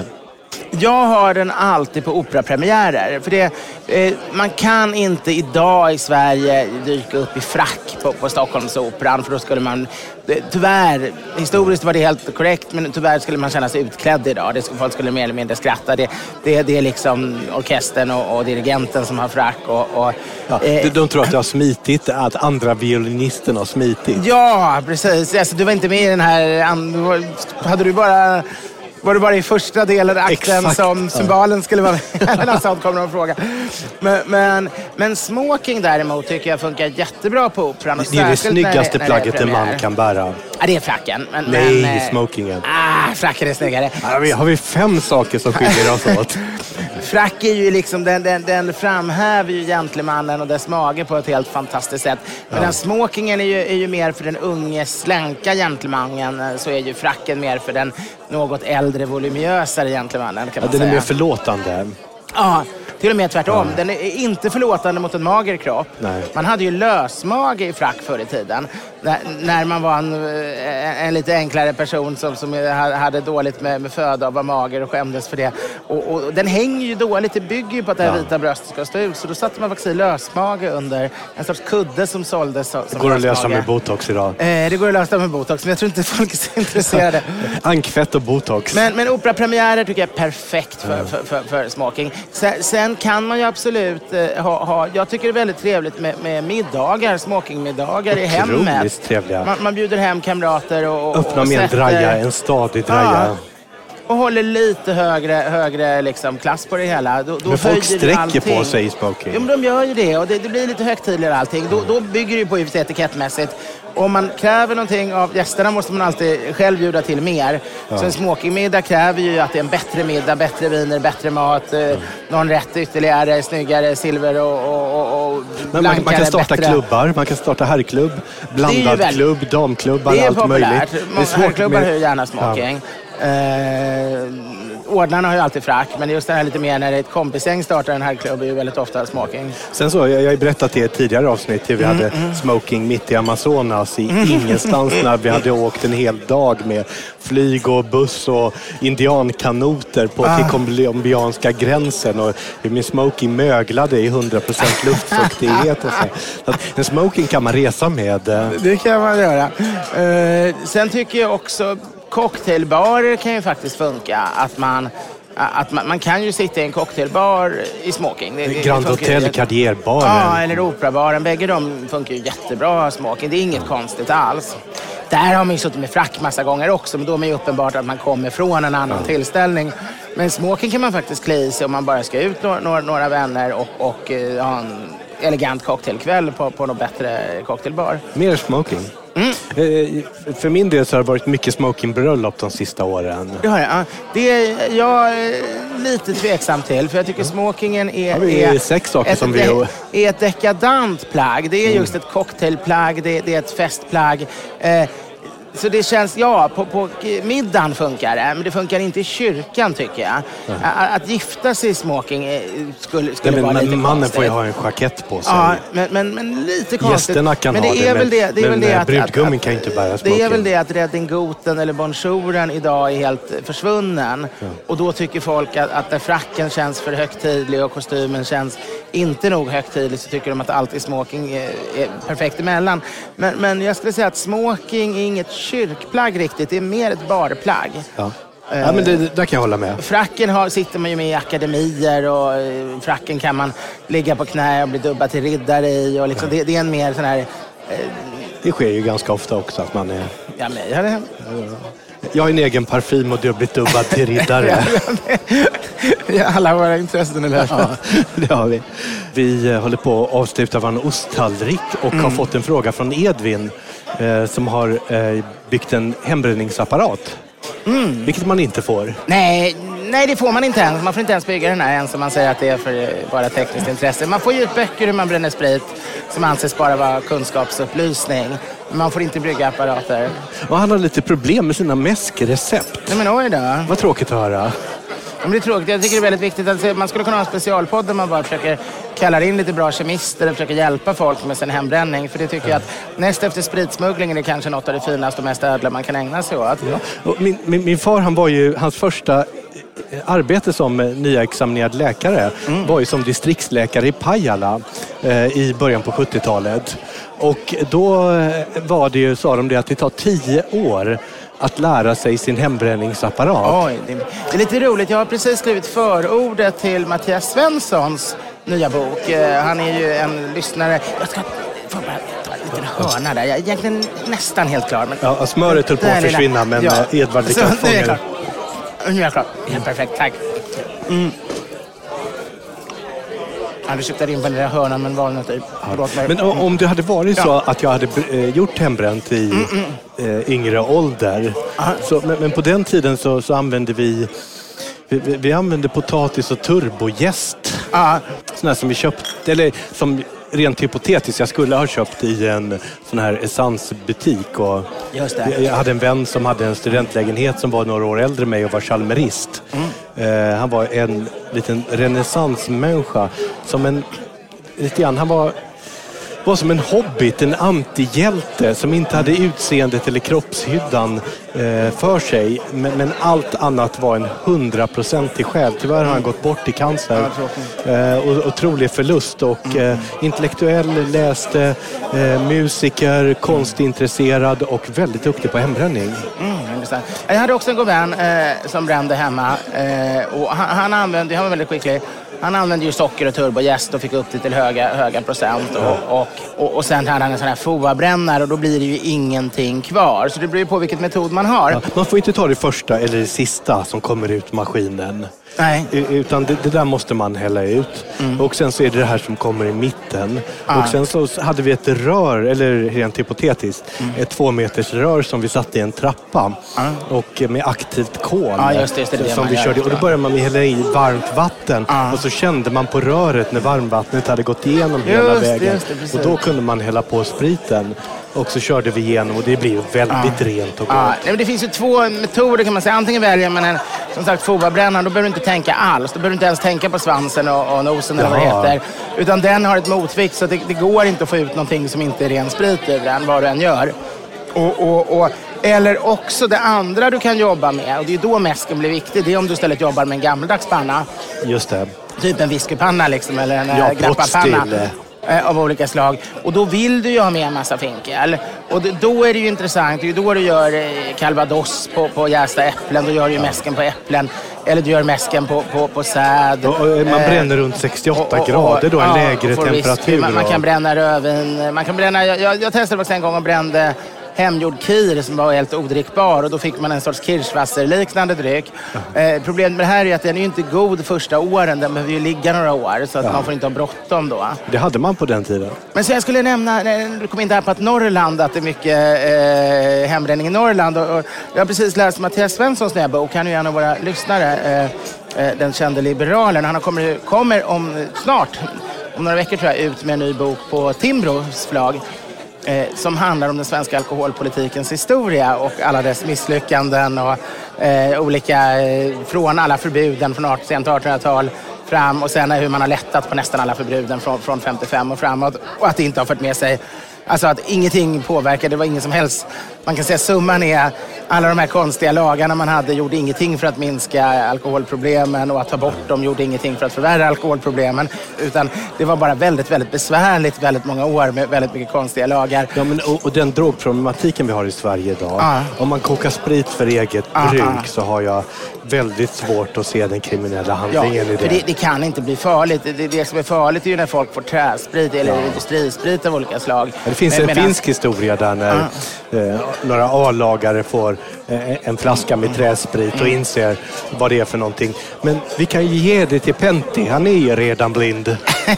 Jag har den alltid på operapremiärer. För det, eh, man kan inte idag i Sverige dyka upp i frack på, på Stockholmsoperan, för då skulle man, det, tyvärr, historiskt var det helt korrekt, men tyvärr skulle man känna sig utklädd idag. Det, folk skulle mer eller mindre skratta. Det, det, det är liksom orkestern och, och dirigenten som har frack. Och, och, ja, eh, de tror att det har smitit, att andra violinisten har smitit. Ja, precis. Alltså, du var inte med i den här, hade du bara... Var det bara i första delen av akten exakt, som symbalen ja. skulle vara med? Någon sånt kommer de att fråga. Men, men, men smoking däremot tycker jag funkar jättebra på operan. Det är det snyggaste när, plagget en man kan bära. Ja, det är fracken. Men, Nej, men, smokingen. Ah, fracken är snyggare. Ja, vi, har vi fem saker som skiljer oss åt? Frack är ju liksom, den, den, den framhäver ju gentlemannen och dess mage på ett helt fantastiskt sätt. Men ja. den smokingen är ju, är ju mer för den unge, slänka gentlemannen. Så är ju fracken mer för den något äldre, voluminösare gentlemannen, kan man ja, den säga. är mer förlåtande. Ja, till och med tvärtom. Ja. Den är inte förlåtande mot en mager kropp. Nej. Man hade ju lösmage i frack förr i tiden. När, när man var en, en lite enklare person som, som hade dåligt med, med föda och var mager och skämdes för det. Och, och den hänger ju dåligt, det bygger ju på att det här ja. vita bröstet ska stå ut. Så då satte man faktiskt i lösmage under en sorts kudde som såldes som det går lösmage. Att lösa med botox idag. Eh, det går att lösa med botox, men jag tror inte folk är så intresserade. Ankfett och botox. Men, men operapremiärer tycker jag är perfekt för, ja. för, för, för smoking. Sen, sen kan man ju absolut eh, ha, ha, jag tycker det är väldigt trevligt med, med middagar, smokingmiddagar i hemmet. Man, man bjuder hem kamrater och, öppna och med en sätter, draja, en stadig draja. Ja, och håller lite högre, högre liksom, klass på det hela. Då, då men folk sträcker på sig i smoking. Jo, men de gör ju det och det, det blir lite högtidligare allting. Då, då bygger det ju på I F C etikettmässigt. Om man kräver någonting av gästerna måste man alltid själv bjuda till mer. Ja. Så en smokingmiddag kräver ju att det är en bättre middag, bättre viner, bättre mat, mm. någon rätt ytterligare, snyggare, silver och, och, och men man, man kan starta bättre. Klubbar, man kan starta herrklubb, blandad väl, klubb, damklubbar, allt möjligt. Det är populärt. Många herrklubbar har ju gärna smoking. Ja. Eh, ordnarna har ju alltid frack, men just det här lite mer när ett kompisgäng startar en här klubb är ju väldigt ofta smoking. Sen så, jag har ju berättat det i ett tidigare avsnitt hur vi mm, hade mm. smoking mitt i Amazonas i mm. ingenstans när vi hade åkt en hel dag med flyg och buss och indiankanoter på ah. till colombianska gränsen och min smoking möglade i hundra procent luftfuktighet och så. Så att en smoking kan man resa med. Det kan man göra. Uh, sen tycker jag också cocktailbarer kan ju faktiskt funka. Att man att man, man kan ju sitta i en cocktailbar i smoking. Det, det, Grand det Hotel, Carrierbaren. Ja, eller Operabaren. Bägge de funkar ju jättebra smoking. Det är inget konstigt alls. Där har man ju suttit med frack massa gånger också, men då är det ju uppenbart att man kommer från en annan ja. tillställning. Men smoking kan man faktiskt klä i sig om man bara ska ut några, några vänner och, och uh, ha en elegant cocktailkväll på, på någon bättre cocktailbar. Mer smoking. Mm. Eh, för min del så har det varit mycket smokingbröllop de sista åren. Det har jag. Det är jag lite tveksam till, för jag tycker smokingen är, ja, det är, är, sex saker ett, som vi... är ett dekadant plagg. Det är mm. just ett cocktailplagg, det, det är ett festplagg. Eh, Så det känns, ja, på, på middagen funkar det, men det funkar inte i kyrkan tycker jag. Mm. Att, att gifta sig i smoking skulle, skulle Nej, men, vara lite mannen konstigt. får ju ha en jackett på sig. Ja, men, men, men lite konstigt. Gästerna kan men ha det, det, är men, väl det, det är men väl det att, brudgummen att, kan inte bära smoking. Det är väl det att Reddingoten eller Bonjouren idag är helt försvunnen. Ja. Och då tycker folk att, att när fracken känns för högtidlig och kostymen känns inte nog högtidlig, så tycker de att allt i smoking är, är perfekt emellan. Men, men jag skulle säga att smoking är inget kyrkplagg riktigt, det är mer ett barplagg. Ja. Ja, men det, där kan jag hålla med. Fracken har, sitter man ju med i akademier och eh, fracken kan man ligga på knä och bli dubbad till riddare i. Och liksom, det, det är en mer sån här... Eh, det sker ju ganska ofta också att man är... Ja, men jag hade... Jag har en egen parfym och du har blivit dubbad till riddare. Ja, alla våra intressen, eller hur? Ja, det har vi. Vi håller på att avsluta vår osttallrik och mm. har fått en fråga från Edvin eh, som har eh, byggt en hembränningsapparat. Mm. Vilket man inte får. Nej, nej, det får man inte ens. Man får inte ens bygga den här ens om man säger att det är för bara tekniskt intresse. Man får ju ut böcker hur man bränner sprit som anses bara vara kunskapsupplysning. Men man får inte bygga apparater. Och han har lite problem med sina mäskrecept. Nej, men oj då. Vad tråkigt att höra. Men det är tråkigt. Jag tycker det är väldigt viktigt att man skulle kunna ha en specialpodd där man bara försöker kalla in lite bra kemister och försöker hjälpa folk med sin hembränning. För det tycker jag att näst efter spritsmugglingen är kanske något av det finaste och mest ädla man kan ägna sig åt. Ja. Och min, min, min far, han var ju, hans första arbete som nyexaminerad läkare mm. var ju som distriktsläkare i Pajala eh, i början på sjuttiotalet. Och då var det ju, sa de det, att det tar tio år att lära sig sin hembränningsapparat. Oj, det är lite roligt. Jag har precis skrivit förordet till Mattias Svenssons nya bok. Han är ju en lyssnare. Jag ska få bara ta en liten hörna där. Jag är egentligen nästan helt klar. Men ja, smöret höll på att försvinna, men ja. Edvard lyckas fånga. Nu är jag klar. Nu är jag klar. Helt perfekt, tack. Mm. Jag hade köpt in på den där hörnan med en valnötter. Ja. Men om det hade varit så att jag hade gjort hembränt i mm, mm. Eh, yngre ålder. Så, men, men på den tiden så, så använde vi, vi, vi använde potatis och turbojäst. Ah. Sådana som vi köpte, eller som rent hypotetiskt jag skulle ha köpt i en sån här essencebutik. Och just det. Jag hade en vän som hade en studentlägenhet som var några år äldre än mig och var chalmerist. Mm. Eh, han var en liten renässansmänniska. Som en, lite grann, han var, var som en hobbit, en antihjälte som inte hade utseendet eller kroppshyddan eh, för sig. Men, men allt annat var en hundraprocentig själ. Tyvärr har han gått bort i cancer. Eh, och otrolig förlust. Och eh, intellektuell, läste, eh, musiker, konstintresserad och väldigt duktig på hembränning. Mm, jag hade också en god vän eh, som brände hemma. Eh, och han, han använde, han var väldigt skicklig. Han använde ju socker och turbojäst och fick upp det till höga, höga procent. Och, och, och, och sen hade han en sån här F O A-brännare och då blir det ju ingenting kvar. Så det beror ju på vilket metod man har. Ja, man får inte ta det första eller det sista som kommer ut maskinen. Nej. Utan det, det där måste man hälla ut. Mm. Och sen så är det det här som kommer i mitten. Ah. Och sen så hade vi ett rör, eller rent hypotetiskt, mm. ett två meters rör som vi satte i en trappa. Ah. Och med aktivt kol. Ah, just det, just det, det som vi körde. Och då började man med hälla i varmt vatten. Ah. Och så kände man på röret när varmvattnet hade gått igenom just hela vägen. Det, och då kunde man hälla på spriten. Och så körde vi igenom och det blir ju väldigt ah. rent och gott. Ah. Nej, men det finns ju två metoder kan man säga. Antingen väljer man en, som sagt, F O A-brännare. Då behöver du inte tänka alls. Då behöver du inte ens tänka på svansen och, och nosen eller vad det heter. Utan den har ett motvikt så det, det går inte att få ut någonting som inte är ren sprit ur den, vad du än gör. Och, och, och, eller också det andra du kan jobba med, och det är då mäsken blir viktig, det är om du istället jobbar med en gammaldags panna. Just det. Typ en whiskypanna liksom, eller en ja, grappapanna. Av olika slag. Och då vill du ju ha med en massa finkel. Och då är det ju intressant. Det är ju då du gör calvados på, på jästa äpplen. Då gör du ju mäsken på äpplen. eller du gör mäsken på, på, på säd. Och, och man bränner runt sextioåtta och, och, grader då, en ja, lägre temperatur. Man, man kan bränna rödvin, man kan bränna, jag, jag, jag testade faktiskt en gång och brände hemgjord kir som var helt odrickbar och då fick man en sorts kirschwasser-liknande dryck. Ja. Eh, problemet med det här är att den är ju inte god första åren, den behöver ju ligga några år så att ja. man får inte ha bråttom då. Det hade man på den tiden. Men så jag skulle nämna, du kom in där på att Norrland, att det är mycket eh, hembränning i Norrland och, och jag har precis läst Mattias Svenssons nya bok, han är ju en av våra lyssnare, eh, eh, den kände liberalen. Han kommer, kommer om snart, om några veckor tror jag, ut med en ny bok på Timbros förlag. Eh, som handlar om den svenska alkoholpolitikens historia och alla dess misslyckanden och eh, olika, eh, från alla förbuden från sent artonhundratal fram och sen hur man har lättat på nästan alla förbuden från, från femtiofem och framåt och att det inte har fått med sig, alltså att ingenting påverkar, det var ingen som helst, man kan säga summan är alla de här konstiga lagarna man hade gjorde ingenting för att minska alkoholproblemen och att ta bort dem gjorde ingenting för att förvärra alkoholproblemen utan det var bara väldigt, väldigt besvärligt väldigt många år med väldigt mycket konstiga lagar. Ja, men, och, och den drogproblematiken vi har i Sverige idag, ah. om man kokar sprit för eget ah, bruk ah. så har jag väldigt svårt att se den kriminella handlingen ja, i det. För det, det kan inte bli farligt. Det, det som är farligt är ju när folk får träsprit eller ja. industrisprit av olika slag. Ja, det finns en Medan... finsk historia där när ah. eh, några A-lagare får en flaska med träsprit och inser vad det är för någonting. Men vi kan ju ge det till Pentti, han är ju redan blind.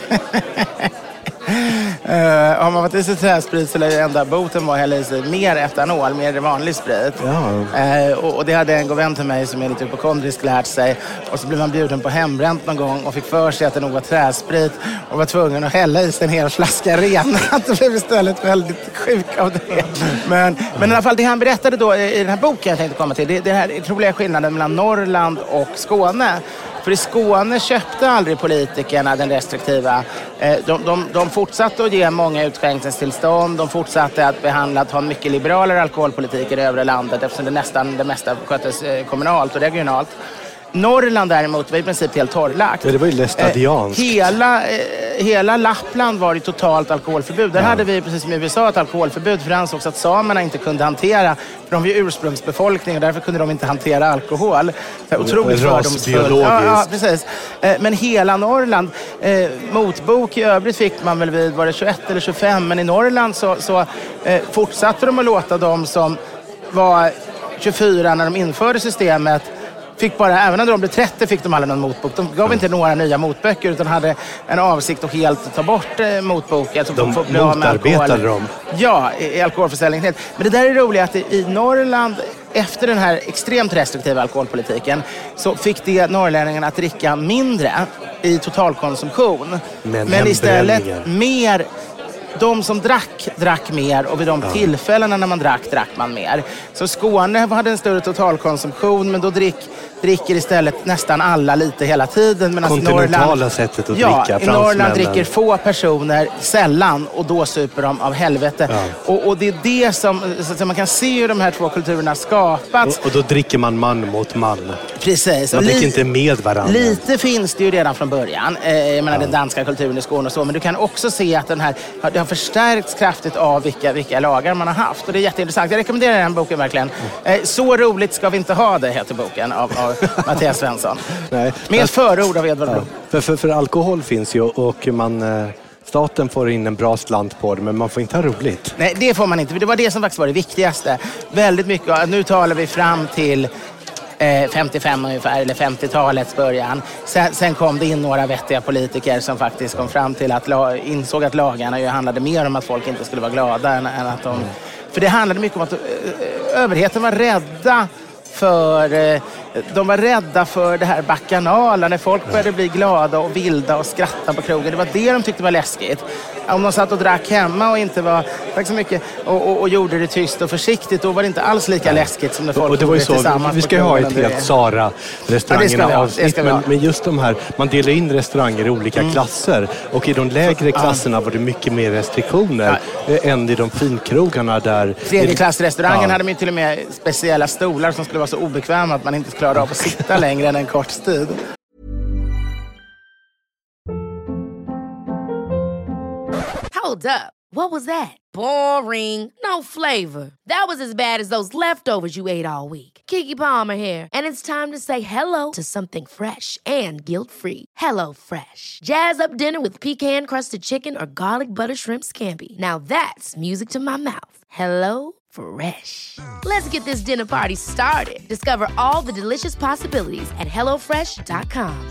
Uh, har man varit i sig träsprit så är enda boten var att hälla i sig mer etanol, mer vanlig sprit. Ja. Uh, och, och det hade en god vän till mig som är lite hypokondrisk lärt sig. Och så blev man bjuden på hembränt någon gång och fick för sig att det nog var träsprit och var tvungen att hälla i sig en hel flaska ren. Att det blev istället väldigt sjuk av det. Men, men i alla fall det han berättade då i den här boken jag tänkte komma till, det, det här otroliga skillnaden mellan Norrland och Skåne. För i Skåne köpte aldrig politikerna den restriktiva. De, de, de fortsatte att ge många utskänkningstillstånd. De fortsatte att behandla, att ha en mycket liberalare alkoholpolitik i det övre landet eftersom det nästan det mesta sköttes kommunalt och regionalt. Norrland däremot var i princip helt torrlagt. Ja, det var ju lästadianskt. Eh, hela, eh, hela Lappland var ju totalt alkoholförbud. Där ja. hade vi precis som i U S A ett alkoholförbud för det ansågs att samerna inte kunde hantera, för de var ju ursprungsbefolkning och därför kunde de inte hantera alkohol. Så otroligt fördomsfullt. Ja, ja, precis. Eh, men hela Norrland, eh, motbok i övrigt fick man väl vid, var det tjugoett eller tjugofem, men i Norrland så, så eh, fortsatte de att låta dem som var tjugofyra när de införde systemet fick bara, även när de blev trettio fick de aldrig någon motbok. De gav inte några nya motböcker utan hade en avsikt att helt ta bort eh, motboken. Alltså, de motarbetade dem. Ja, i, i alkoholförsäljning helt. Men det där är roligt att i, i Norrland, efter den här extremt restriktiva alkoholpolitiken, så fick det norrlänningarna att dricka mindre i totalkonsumtion. Men, Men istället mer... De som drack, drack mer och vid de ja. tillfällena när man drack, drack man mer. Så Skåne hade en större totalkonsumtion men då drick, dricker istället nästan alla lite hela tiden. Kontinentala Norrland, sättet att ja, dricka. I Norrland dricker få personer sällan och då super de av helvete. Ja. Och, och det är det som, så att man kan se hur de här två kulturerna skapats. Och, och då dricker man man mot man. Precis. Man dricker inte med varandra. Lite finns det ju redan från början. Eh, jag menar ja. den danska kulturen i Skåne och så. Men du kan också se att den här, det har förstärkts kraftigt av vilka, vilka lagar man har haft. Och det är jätteintressant. Jag rekommenderar den boken verkligen. Eh, så roligt ska vi inte ha det, heter boken av, av Mattias Svensson. Nej. Med ett förord av Edvard Blom. Ja. För, för, för alkohol finns ju och man... Staten får in en bra slant på det, men man får inte ha roligt. Nej, det får man inte. För det var det som faktiskt var det viktigaste. Väldigt mycket. Nu talar vi fram till eh, femtiofem ungefär, eller femtiotalets början. Sen, sen kom det in några vettiga politiker som faktiskt kom fram till att la, insåg att lagarna ju handlade mer om att folk inte skulle vara glada än, än att de... Mm. För det handlade mycket om att eh, överheten var rädda för... Eh, de var rädda för det här bacchanala när folk började bli glada och vilda och skratta på krogen. Det var det de tyckte var läskigt. Om de satt och drack hemma och inte var tack så mycket, och, och, och gjorde det tyst och försiktigt, då var det inte alls lika läskigt som när folk och det var ju så, tillsammans. Vi ska ju ha ett helt Sara-restaurangerna ja, avsnitt, men, men just de här, man delar in restauranger i olika mm. klasser och i de lägre klasserna var det mycket mer restriktioner ja. än i de finkrogarna där... Tredjeklassrestaurangen ja. hade man till och med speciella stolar som skulle vara så obekväma att man inte skulle klara av att sitta längre än en kort tid. Hold up. What was that? Boring. No flavor. That was as bad as those leftovers you ate all week. Keke Palmer here, and it's time to say hello to something fresh and guilt-free. Hello Fresh. Jazz up dinner with pecan-crusted chicken or garlic butter shrimp scampi. Now that's music to my mouth. Hello Fresh. Let's get this dinner party started. Discover all the delicious possibilities at hello fresh dot com.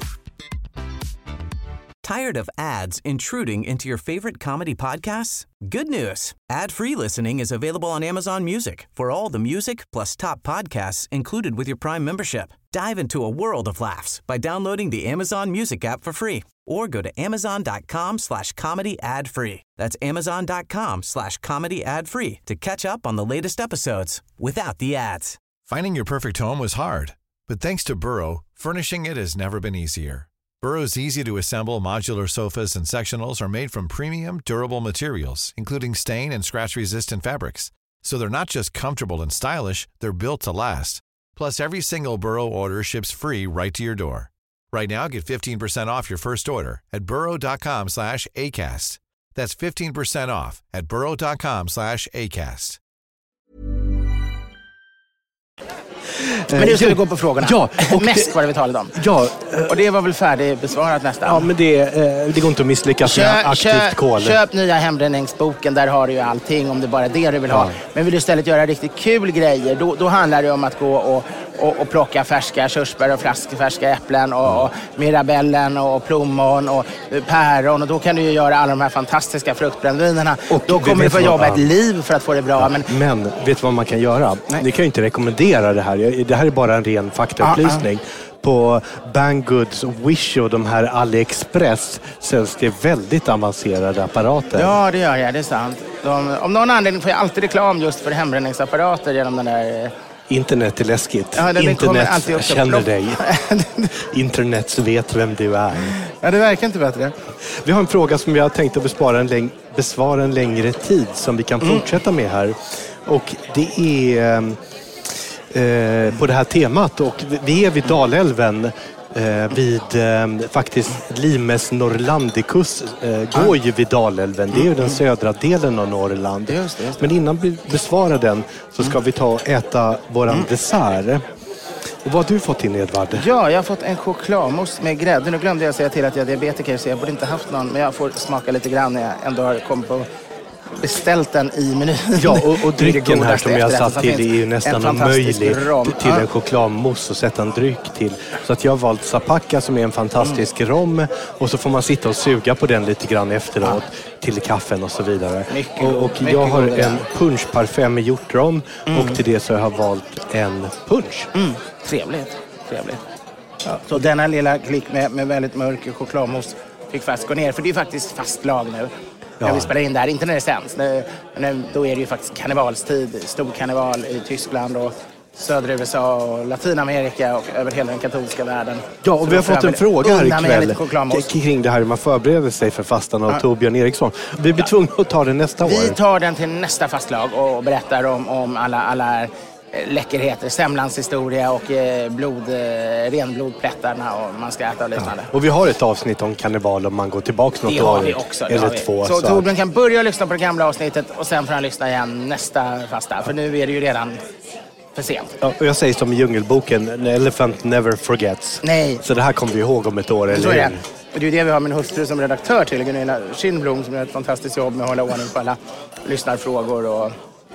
Tired of ads intruding into your favorite comedy podcasts? Good news. Ad-free listening is available on Amazon Music for all the music plus top podcasts included with your Prime membership. Dive into a world of laughs by downloading the Amazon Music app for free or go to amazon.com slash comedy ad free. That's amazon.com slash comedy ad free to catch up on the latest episodes without the ads. Finding your perfect home was hard, but thanks to Burrow, furnishing it has never been easier. Burrow's easy-to-assemble modular sofas and sectionals are made from premium, durable materials, including stain and scratch-resistant fabrics. So they're not just comfortable and stylish, they're built to last. Plus, every single Burrow order ships free right to your door. Right now, get fifteen percent off your first order at burrow.com slash ACAST. That's fifteen percent off at burrow.com slash ACAST. Men nu ska vi gå på frågorna. Ja, och mest det, vad det vi talade om. Ja, och det var väl färdigbesvarat nästan. Ja, men det, det går inte att misslyckas med Köp, aktivt köp, kol. köp nya hembränningsboken, där har du ju allting om det bara är det du vill ha. Ja. Men vill du istället göra riktigt kul grejer, då, då handlar det om att gå och, och, och plocka färska körsbär och färska, färska äpplen och, och mirabellen och plommon och päron. Och då kan du ju göra alla de här fantastiska fruktbrännvinerna. Och då kommer du få jobba ett liv för att få det bra. Ja, men, men vet du vad man kan göra? Nej. Ni kan ju inte rekommendera det här. Det här är bara en ren faktaupplysning. Ah, ah. På Banggood, Wish och de här AliExpress säljs det väldigt avancerade apparater. Ja, det gör jag. Det är sant. De, om någon anledning får jag alltid reklam just för hembränningsapparater genom den där... Internet är läskigt. Ja, Internet känner dig. Internet vet vem du är. Ja, det verkar inte bättre. Vi har en fråga som jag tänkte besvara en, läng- besvara en längre tid som vi kan mm. fortsätta med här. Och det är... Eh, på det här temat, och vi är vid Dalälven eh, vid eh, faktiskt Limes Norrlandicus eh, går ju vid Dalälven. Det är ju den södra delen av Norrland. Just det, just det. Men innan vi besvarar den så ska vi ta och äta våran mm. dessert. Och vad har du fått in, Edvard? Ja, jag har fått en chokladmousse med grädde. Nu glömde jag säga till att jag är diabetiker, så jag borde inte haft någon, men jag får smaka lite grann när jag ändå har kommit på beställt den i menyn. Ja, och, och drycken här som jag satt till är ju nästan omöjligt till en chokladmousse och sätta en dryck till. Så att jag har valt Zapacca som är en fantastisk mm. rom, och så får man sitta och suga på den lite grann efteråt ja. till kaffen och så vidare. Mycket och och god, jag har god, en punschparfait med hjortrom mm. och till det så har jag valt en punsch. Mm. Trevligt, trevligt. Ja. Så denna lilla klick med, med väldigt mörk chokladmousse fick fast gå ner, för det är faktiskt fast lag nu. Ja. När vi spelar in där, inte när det sänds. Nu, nu, då är det ju faktiskt karnevalstid, stor karneval i Tyskland och södra U S A och Latinamerika och över hela den katolska världen. Ja, och så vi har fått en fråga här ikväll kring det här hur man förbereder sig för fastan av ja. Torbjörn Eriksson. Vi blir tvungna att ta den nästa vi år. Vi tar den till nästa fastlag och berättar om, om alla, alla läckerheter, semlans historia och eh, blod, eh, renblodplättarna och man ska äta och liknande. Ja. Och vi har ett avsnitt om karneval om man går tillbaka något det år. Har vi också, eller vi. två. Så, så Torbjörn kan börja lyssna på det gamla avsnittet och sen får han lyssna igen nästa fasta. För nu är det ju redan för sent. Ja, och jag säger som i Djungelboken, an elephant never forgets. Nej. Så det här kommer vi ihåg om ett år. Eller så är det. Och det är ju det vi har min hustru som redaktör till, Gunilla Kindblom, som gör ett fantastiskt jobb med att hålla ordning på alla lyssnarfrågor och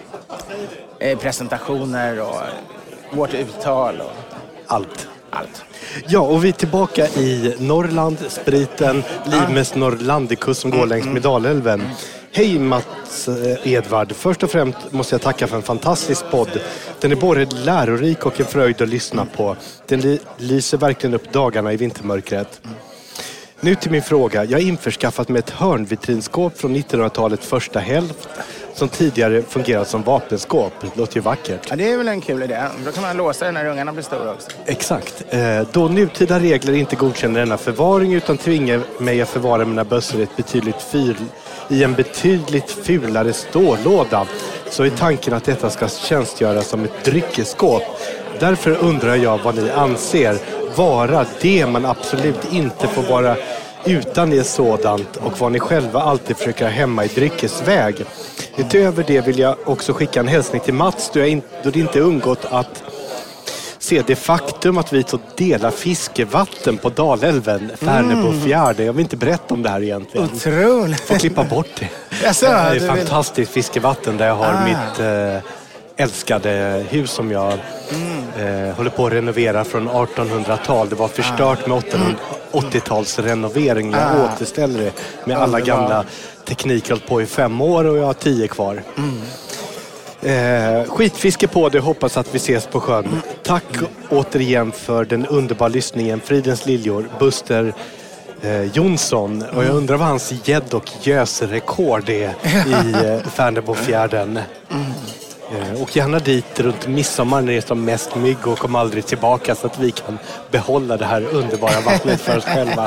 eh, presentationer och vårt uttal och allt. Allt. Ja, och vi är tillbaka i Norrland, spriten, Limes Norrlandicus som går längs med Dalälven. Hej Mats eh, Edvard. Först och främst måste jag tacka för en fantastisk podd. Den är både lärorik och en fröjd att lyssna på. Den li- lyser verkligen upp dagarna i vintermörkret. Nu till min fråga. Jag har införskaffat med ett hörnvitrinskåp från nittonhundratalets första hälft som tidigare fungerat som vapenskåp. Det låter ju vackert. Ja, det är väl en kul idé. Då kan man låsa det när ungarna blir stora också. Exakt. Då nutida regler inte godkänner denna förvaring utan tvingar mig att förvara mina bössor i, ett betydligt fyr, i en betydligt fulare stålåda, så är tanken att detta ska tjänstgöra som ett dryckesskåp. Därför undrar jag vad ni anser vara det man absolut inte får vara utan det sådant och vad ni själva alltid försöker ha hemma i dryckesväg. Utöver det vill jag också skicka en hälsning till Mats då, jag in, då det inte undgått att se det faktum att vi så delar fiskevatten på Dalälven, Färnebo fjärde. Jag vill inte berätta om det här egentligen. Otroligt. Får klippa bort det. Jaså, det är du fantastiskt vill... fiskevatten där jag har ah. mitt eh, älskade hus som jag mm. eh, håller på att renovera från artonhundratal. Det var förstört ah. med åttiotalsrenovering. Jag ah. återställer det med alla Underbar. gamla tekniker på i fem år och jag har tio kvar. Mm. Eh, skitfiske på det, hoppas att vi ses på sjön. Mm. Tack återigen för den underbara lyssningen. Fridens liljor, Buster eh, Jonsson. Och jag undrar vad hans gädd- och gösrekord är i eh, Färnebofjärden. Mm. Eh, och gärna dit runt midsommar när det är som mest mygg och kom aldrig tillbaka så att vi kan behålla det här underbara vattnet för oss själva.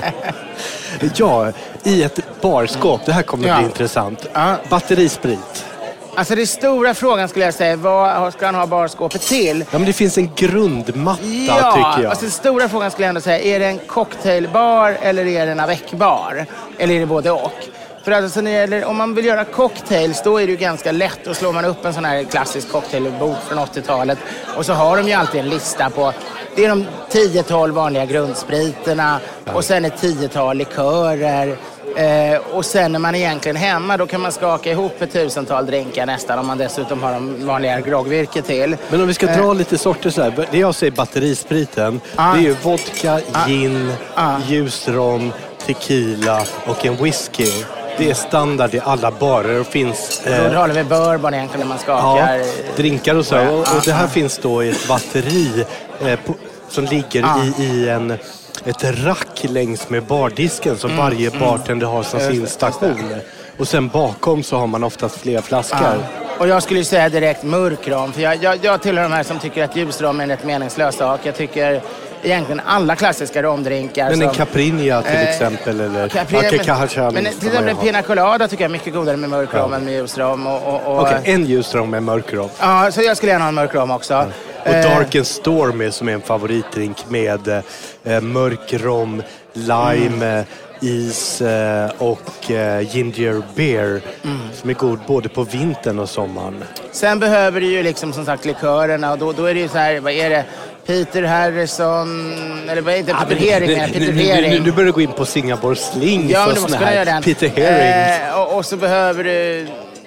Ja, i ett barskåp. Det här kommer ja. bli intressant. Batterisprit. Alltså det stora frågan skulle jag säga, vad ska han ha barskåpet till? Ja, men det finns en grundmatta ja, tycker jag. Alltså den stora frågan skulle jag ändå säga, är det en cocktailbar eller är det en aveckbar? Eller är det både och? För alltså när det gäller, om man vill göra cocktails då är det ju ganska lätt. Då slår man upp en sån här klassisk cocktailbok från åttiotalet och så har de ju alltid en lista på, det är de tio tolv vanliga grundspriterna ja. och sen ett tiotal likörer. Eh, och sen när man är egentligen hemma då kan man skaka ihop ett tusental drinkar nästan om man dessutom har de vanliga groggvirke till. Men om vi ska dra eh. lite sorter så här, det jag säger batterispriten ah. det är ju vodka, gin, ah. ljusrom, tequila och en whisky. Det är standard i alla barer och finns... Eh, då håller vi bourbon egentligen när man skakar. Ja, drinkar och så. Och, och det här finns då i ett batteri eh, på, som ligger ah. i, i en... ett rack längs med bardisken som mm, varje bartender har som sin station. Och sen bakom så har man oftast fler flaskor. Ja. Och jag skulle säga direkt mörkrom. För jag, jag, jag tillhör de här som tycker att ljusrom är ett meningslös sak. Jag tycker egentligen alla klassiska romdrinkar. Men en som, Caprinja till eh, exempel. Eller Caprinja, men, men till exempel en Pina Colada tycker jag är mycket godare med mörkrom ja. än med ljusrom. Och, och, och, Okej, okay, en ljusrom med mörkrom. Ja, så jag skulle gärna ha en mörkrom också. Ja. Och Dark and Stormy som är en favoritdrink med eh, mörkrom, lime, mm. is eh, och eh, ginger beer mm. som är god både på vintern och sommaren. Sen behöver du ju liksom som sagt likörerna och då, då är det ju så här, vad är det? Peter Harrison, eller vad är det? Peter ja, Hering, Peter nu, Hering. Nu, nu börjar du gå in på Singapore Slings ja, och såna här. Den. Peter Hering. Eh, och, och så behöver du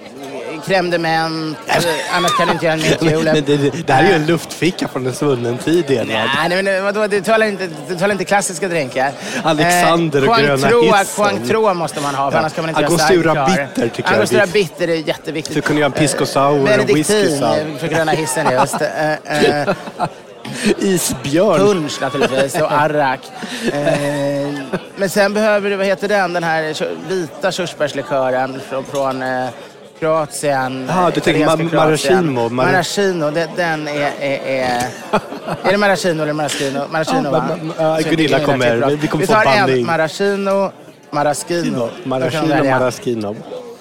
crème de menthe, annars kan du inte göra en mitt julep. Men det, det här är ju en luftficka från en svunnen tid. Nej, nej, men vadå, du talar inte, du talar inte klassiska drinkar. Alexander eh, och gröna hissen. Cointreau måste man ha, för ja. annars kan man inte Angostura göra starkare. Bitter tycker Angostura jag. Angostura Bitter är jätteviktigt. Du kunde göra en pisco sour och whisky sour. För gröna hissen just. Eh, eh, Isbjörn. Punch naturligtvis och arrak. Eh, men sen behöver du, vad heter den, den här vita körsbärslikören från, från eh, Kroatien. Ja, du tänker ma- Maraschino. Maraschino, det, den är... Är, är, är det Maraschino eller Maraschino? Maraschino, va? Ja, Gunilla kommer. Vi kommer vi få tar banding. en Maraschino, Maraschino. Maraschino, Maraschino.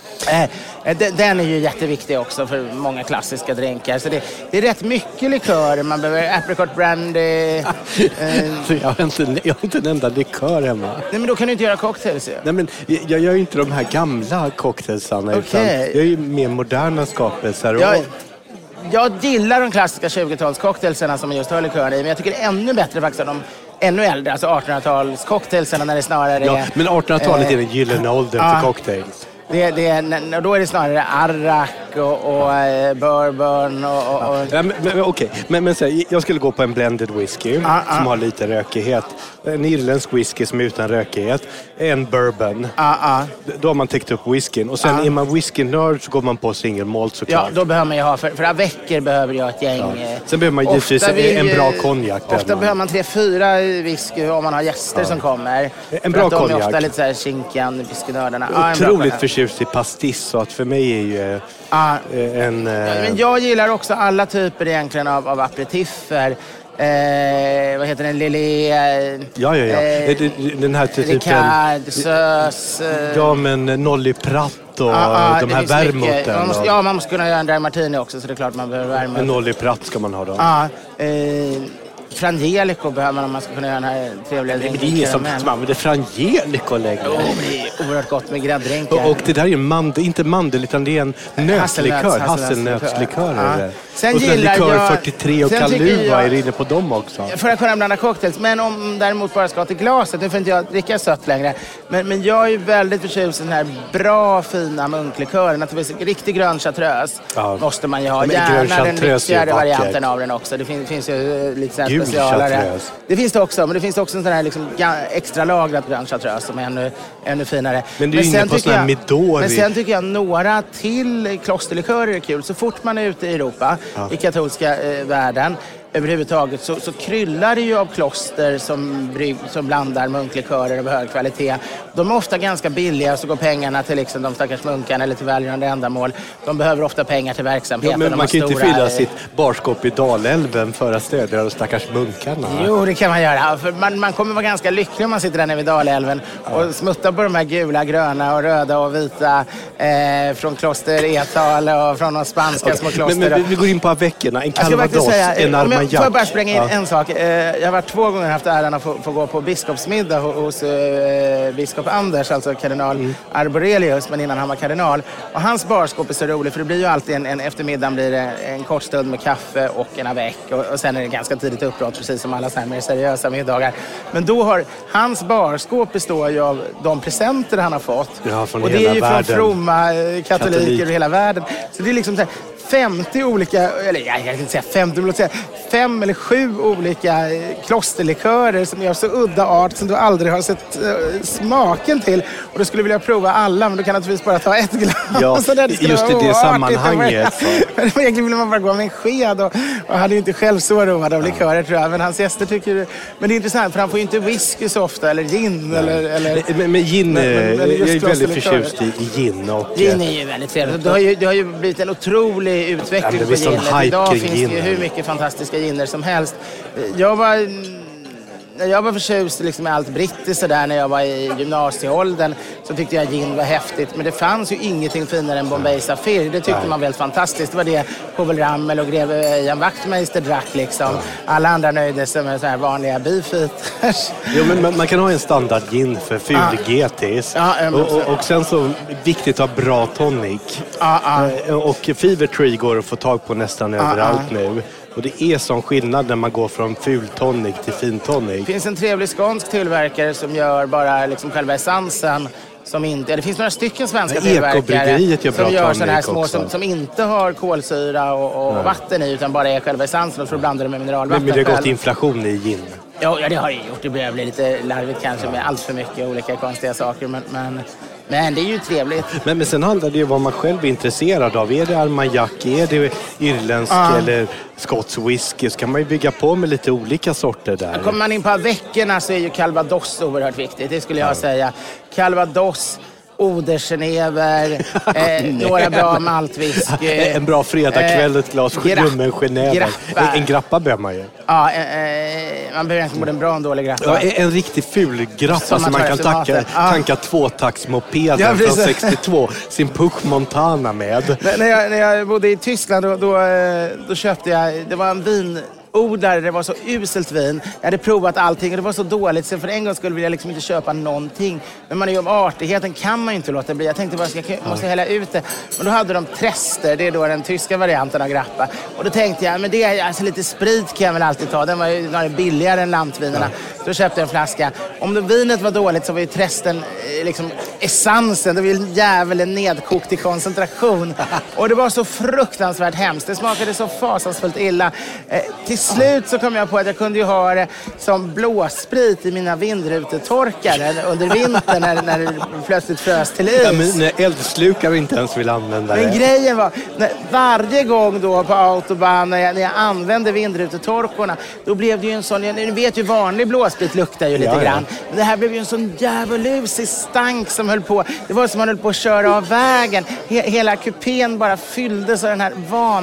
Eh, den är ju jätteviktig också för många klassiska drinkar. Så det, det är rätt mycket likör. Man behöver apricot brandy. eh. jag, har inte, jag har inte en enda likör hemma. Nej, men då kan du inte göra cocktails. Nej, men jag, jag gör ju inte de här gamla cocktailsarna. Okay. Utan jag är ju mer moderna skapelser. Jag, jag gillar de klassiska tjugotalscocktailsarna som just har likör i. Men jag tycker det är ännu bättre faktiskt att de ännu äldre, alltså artonhundratalscocktailsarna när det snarare är... Ja, men artonhundratalet eh, är den gyllene åldern ja. för cocktails. Det, det, då är det snarare arrak och, och uh, bourbon och... och, och... Ja, men, men, okej, men, men så här, jag skulle gå på en blended whisky ah, ah. som har lite rökighet. En irländsk whisky som är utan rökighet. En bourbon. Ah, ah. Då har man täckt upp whiskyn. Och sen ah. är man whiskynörd så går man på single malt såklart. Ja, då behöver man ju ha, för, för avecker behöver jag ett gäng. Ja. Sen behöver man givetvis en bra konjak. Ofta man. behöver man tre, fyra whisky om man har gäster ja. som kommer. En bra konjak. De är ofta lite så här kinkan, whiskynördarna. Ah, Otroligt förtjust i pastis, så att för mig är ju ah. en... Ja, men jag gillar också alla typer egentligen av, av aperitiffer. Eh, vad heter den? Lili... Eh, ja, ja, ja. Eh, den här typen... Ricard, Sös... Eh, ja, men Nolly Pratt och ah, de här vermoten. Måste, ja, man måste kunna göra en dry martini också, så det är klart man behöver värma. En Nolly Pratt ska man ha då. Ja. Eh, Frangelico behöver man om man ska kunna göra den här trevliga drinken. Det är ingen som använder Frangelico längre. Jo, det är oerhört gott med grädddrinkar. Och, och det där är ju mandel, inte mandel utan det är en nötlikör, hasselnötslikör. Ja. Sen och sen likör jag, fyrtiotre och Kaluva är inne på dem också. För att kunna blanda cocktails. Men om däremot bara ska till glaset, nu får inte jag dricka sött längre. Men, men jag är ju väldigt förtjust i den här bra, fina munklikören. Att det finns riktig grön chartreuse ja. måste man ju ha. Gärna den riktigare varianten av den också. Det finns, finns ju lite sådär specialare. Det finns det också, men det finns också en sån här liksom extra lagrad grön chartreuse som är ännu, ännu finare. Men det är ju inne på sån här Midori. Men sen tycker jag några till klosterlikörer är kul. Så fort man är ute i Europa, ja. i katolska eh, världen, överhuvudtaget så, så kryllar det ju av kloster som, brygg, som blandar munklikörer av hög kvalitet. De är ofta ganska billiga, så går pengarna till liksom de stackars munkarna eller till välgörande ändamål. De behöver ofta pengar till verksamheten. Ja, men man kan ju inte fylla sitt barskåp i Dalälven för att stödja de stackars munkarna. Jo, det kan man göra. För man, man kommer vara ganska lycklig om man sitter där nere vid Dalälven och ja. smuttar på de här gula, gröna och röda och vita eh, från kloster Etal och från de spanska okay. små kloster. Men, men vi går in på veckorna. En calvados, en armagnac. Får jag bara spränga in ja. en sak? Jag har varit två gånger haft äran att få, få gå på biskopsmiddag hos eh, biskop Anders, alltså kardinal mm. Arborelius, men innan han var kardinal. Och hans barskåp är så rolig, för det blir ju alltid en, en eftermiddag blir det en kort stund med kaffe och en avec. Och, och sen är det ganska tidigt uppbrott, precis som alla så här mer seriösa middagar. Men då har hans barskåp består ju av de presenter han har fått. Ja, från och det är ju världen. Från fromma katoliker Katolik. över hela världen. Så det är liksom så här, femtio olika, eller jag kan inte säga femtio, men låt säga fem eller sju olika klosterlikörer som gör så udda art som du aldrig har sett uh, smaken till. Och du skulle vilja prova alla, men du kan naturligtvis bara ta ett glas. Ja, så där, det just i det sammanhanget. Men egentligen vill man bara gå med en sked och, och hade ju inte själv så road av likörer, tror jag. Men hans gäster tycker... Men det är intressant, för han får ju inte whisky så ofta, eller gin. Eller, eller, men, men gin, men, men, men jag är väldigt förtjust i, i gin. Och, gin är ju väldigt trevligt. Det har ju, det har ju blivit en otrolig utveckling ja, på ginet. Idag finns det ju hur mycket fantastiska giner som helst. Jag var... När jag var förtjust liksom i allt brittiskt så där när jag var i gymnasieåldern, så tyckte jag gin var häftigt. Men det fanns ju ingenting finare än Bombay Sapphire. Det tyckte Nej. man väldigt fantastiskt. Det var det Povel Ramel och greve Ian Wachtmeister drack liksom. Ja. Alla andra nöjde sig med så här vanliga beefeaters. Jo, men man, man kan ha en standard gin för ful G Ts. Ja, ja, och, och, och sen så viktigt att ha bra tonic. Ja, ja. Och Fever Tree går att få tag på nästan ja, överallt ja. nu. Och det är sån skillnad när man går från ful tonic till fin tonic. Det finns en trevlig skånsk tillverkare som gör bara liksom själva essensen. Som inte, det finns några stycken svenska tillverkare gör som gör sådana här små som, som inte har kolsyra och, och vatten i, utan bara är själva essensen och för att blanda det med mineralvatten. Men det har gått inflation i gin. Ja, ja, det har det gjort. Det börjar bli lite larvigt kanske med allt för mycket olika konstiga saker. Men, men, men det är ju trevligt. Men, men sen handlar det ju om vad man själv är intresserad av. Är det armagnac, är det irländsk ah. eller skotsk whisky, så kan man ju bygga på med lite olika sorter där. Kommer man in på veckorna så är ju calvados oerhört viktigt. Det skulle jag ja. säga. Calvados, Odergenever, eh, några bra maltwhisky. En bra fredagkväll, ett glas ljummen Genever. En, en grappa behöver man ju. Ja, eh, man behöver egentligen både en bra och en dålig grappa. Ja, en, en riktig ful grappa som man, man kan tanka, tanka tvåtaktsmopeden ja, från sextiotvå. Sin Puch Montana med. När jag, när jag bodde i Tyskland då, då, då köpte jag, det var en vin... odlare, det var så uselt vin. Jag hade provat allting och det var så dåligt, så för en gång skulle jag liksom inte köpa någonting. Men man är ju om artigheten, kan man ju inte låta bli. Jag tänkte bara, jag måste hälla ut det. Men då hade de Trester, det är då den tyska varianten av grappa. Och då tänkte jag, men det är alltså lite sprit kan jag väl alltid ta. Den var ju billigare än lantvinerna. Då köpte jag en flaska. Om det vinet var dåligt så var ju Tresten liksom essensen. Det var ju jävla nedkokt i koncentration. Och det var så fruktansvärt hemskt. Det smakade så fasansfullt illa. Eh, till slut så kom jag på att jag kunde ju ha det som blåsprit i mina vindrutetorkare under vintern när, när det plötsligt frös till is. Ja, men när eldslukare inte ens vill använda det. Men grejen var, när, varje gång då på autobahn när jag, när jag använde vindrutetorkarna, då blev det ju en sån, ni vet ju vanlig blåsprit luktar ju lite ja, grann. Ja. Men det här blev ju en sån djävulusig stank som höll på, det var som man höll på att köra av vägen. He, hela kupén bara fylldes av den här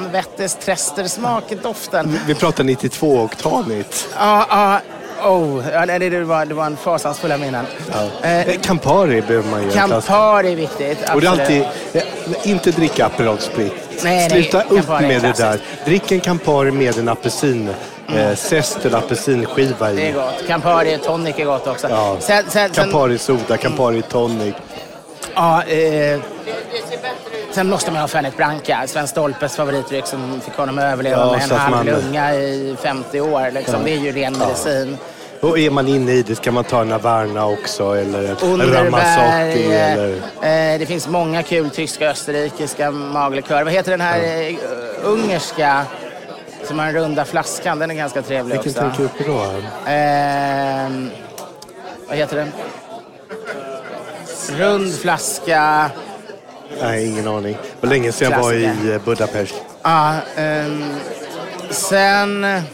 vanvettesträstersmaken, doften. Vi pratar nittiotvå-oktanigt. Ja, ja. Oh, det, det, var, det var en fasansfulla minnen. Ja. Eh, Campari behöver man ju. Campari är viktigt. Absolut. Och det är alltid, inte dricka Aperol Sprit. Nej, Sluta nej, upp med det där. Drick en Campari med en apelsin eh, zest eller apelsinskiva i. Det är gott. Campari tonic är gott också. Ja. Sen, sen, Campari soda, Campari tonic. Ja, eh, sen måste man ha Fernet Branca, Sven Stolpes favoritdryck som fick honom att överleva Ja, med så en att halv man- lunga i femtio år. Liksom. Ja. Det är ju ren medicin. Och är man inne i det ska man ta en Averna också eller en Underberg, Ramazzotti eller... eh, det finns många kul tyska, österrikiska maglikörer. Vad heter den här eh, ungerska som har en runda flaskan? Den är ganska trevlig Vilken också. tänker du på då? Eh, vad heter den? Rund flaska. Nej, ingen aning. Det var länge sedan jag var i Klassiker. eh, Budapest. Ja, ehm, sen...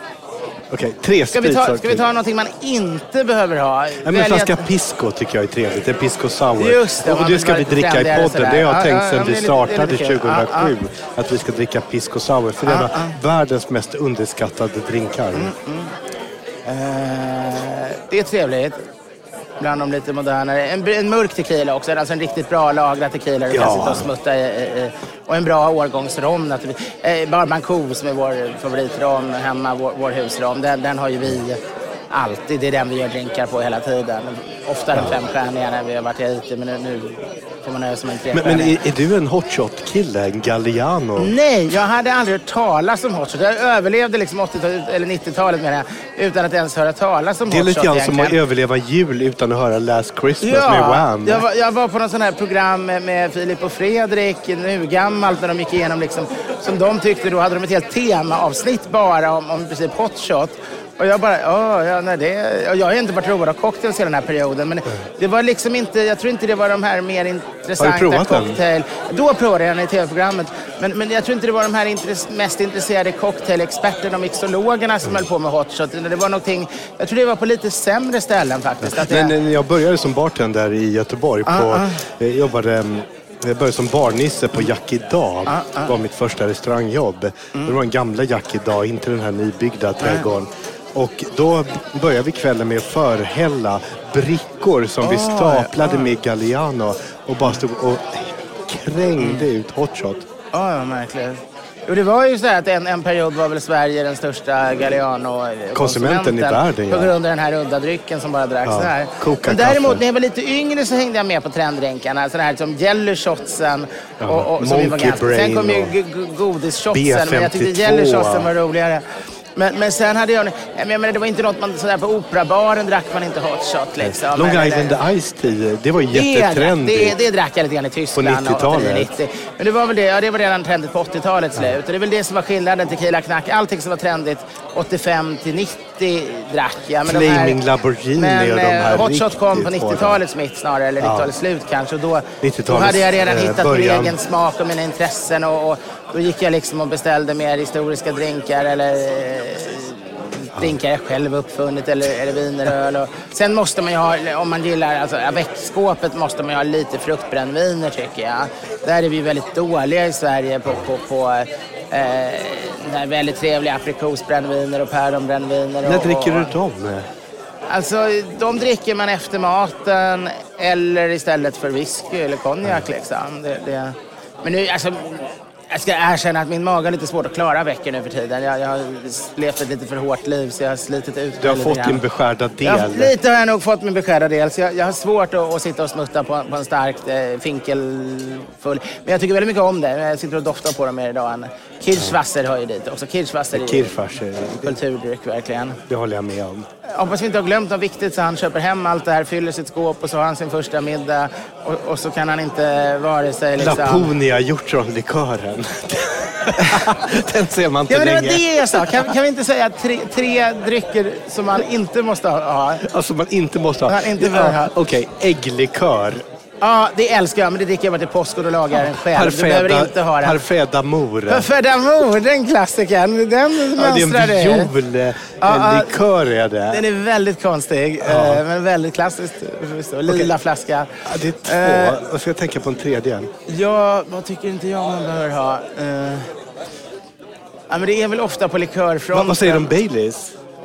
Okej, tre Ska vi, ta, spritsorter. ska vi ta någonting man inte behöver ha? Nej, men en Välja- flaska pisco tycker jag är trevligt. En pisco sour. Just det, och man det ska vi blir dricka i trendigare podden. sådär. Det har jag Ja, tänkt ja, sedan ja, vi det är lite- det är startade lite kul. tjugohundrasju. Ja, Att vi ska dricka pisco sour. För det är en av världens mest underskattade drinkar. Mm, Eh, det är trevligt. Bland de lite modernare. En, en mörk tequila också. Alltså en riktigt bra lagrad tequila. Du kan Ja. sitta och smutta i, i, och en bra årgångsrom naturligtvis. Eh, Barbancourt som är vår favoritrom hemma, vår, vår husrom. Den, den har ju vi alltid. Det är den vi gör drinkar på hela tiden. Ofta den femstjärniga när vi har varit i Haiti. Men nu, nu får man nöja sig med en Men, trestjärnig. men är, är du en hotshot-kille? En Galliano? Nej, jag hade aldrig hört talas om hotshot. Jag överlevde liksom åttiotalet eller nittiotalet med det utan att ens höra talas om Det är hotshot lite grann som att egentligen. överleva jul utan att höra Last Christmas Ja, med Wham. jag var, jag var på någon sån här program med, med Filip och Fredrik, nu gammalt, när de gick igenom liksom, som de tyckte då, hade de ett helt temaavsnitt bara om, om i princip hotshot. Och jag bara, ja, ja nej, det, och jag har inte varit road av cocktails i den här perioden, men det var liksom inte, jag tror inte det var de här mer intressanta Har du provat den? cocktail. Då provade jag den i tv-programmet, men, men jag tror inte det var de här intress, mest intresserade cocktailexperterna och mixologerna som höll på med hotshot. Det var någonting, jag tror det var på lite sämre ställen faktiskt. Att det, Men när jag började som bartender i Göteborg, på, Ah, ah. jag jobbade, jag började som barnisse på Jack idag. Ah, ah. Det var mitt första restaurangjobb. Det var en gamla Jack idag, inte den här nybyggda trädgården. Och då började vi kvällen med att förhälla brickor som vi Ah, staplade ah. med Galliano och bara stod och krängde ut hotshot. Ja, ja, märkligt. Jo, det var ju så här att en, en period var väl Sverige den största Galliano-konsumenten i världen, ja. på grund av den här udda drycken som bara dracks Ja, så här. koka Men däremot kaffe. när jag var lite yngre så hängde jag med på trenddrinkarna. Sådana här som Jelly Shotsen Ja, och, och, som vi var Monkey ganska. Brain Sen kom ju och g- g- godisshotsen, B men jag tyckte femtiotvå. Jelly Shotsen var roligare. Men, men sen hade jag, jag menar, det var inte något man sådär på operabaren drack man inte hot shot liksom. Long Eller- Island Ice Tea, det var ju det, jättetrendigt. det, det drack jag lite grann i Tyskland. På nittiotalet. och nittio. Men det var väl det, ja, det var redan trendigt på åttiotalets slut. Och det är väl det som var skillnaden, tequila knack. Allting som var trendigt åttiofem till nittio drack jag. Men Flaming Lamborghini men, och de här eh, hot shot kom på riktigt nittiotalets mitt snarare, eller Ja. nittiotalets slut kanske. Och då, då nittiotalets, hade jag redan eh, hittat början. min egen smak och mina intressen. Och, och då gick jag liksom och beställde mer historiska drinkar eller eh, drinkar jag själv uppfunnit eller, eller viner och öl. Och sen måste man ju ha, om man gillar, alltså växtskåpet måste man ju ha lite fruktbrännviner tycker jag. Där är vi väldigt dåliga i Sverige på, på, på eh, där väldigt trevliga aprikosbrännviner och päronbrännviner. När och, dricker du och, dem? Alltså, de dricker man efter maten eller istället för whisky eller konjak liksom. Det, det. Men nu, alltså, jag ska erkänna att min mage har lite svårt att klara veckor nu för tiden. Jag, jag har levt ett lite för hårt liv så jag har slitit ut Du har mig fått lite grann. din beskärda Ja, del. lite har jag nog fått min beskärda del. Så jag, jag har svårt att, att sitta och smutta på, på en starkt eh, finkelfull. Men jag tycker väldigt mycket om det. Jag sitter och doftar på dem mer idag. än- Kirschwasser hör ju dit också. Kirschwasser är Kirchwasser, kulturdryck verkligen. det håller jag med om. Jag hoppas vi inte har glömt något viktigt så han köper hem allt det här, fyller sitt skåp och så har han sin första middag och, och så kan han inte vare sig liksom... Laponia hjortronlikören. Den ser man inte Ja, men det var länge. det jag sa. Kan, kan vi inte säga tre, tre drycker som man inte måste ha? Alltså man inte måste ha. Man inte bör ha. Okej, ägglikör. Ja, det älskar jag, men det dricker jag bara till påsk och då lagar jag den själv. Du behöver inte ha den. Parfait d'amour. Parfait d'amour, den klassikern. Den Ja, det är mönstrar en det. viollikör är det. Den är väldigt konstig, Ja. eh, men väldigt klassiskt. Så, lila flaska. Ja, det är två. Eh, Och ska jag tänka på en tredje? Ja, vad tycker inte jag man behöver ha? Eh, ja, men det är väl ofta på likörfronten. Vad, vad säger du om Baileys?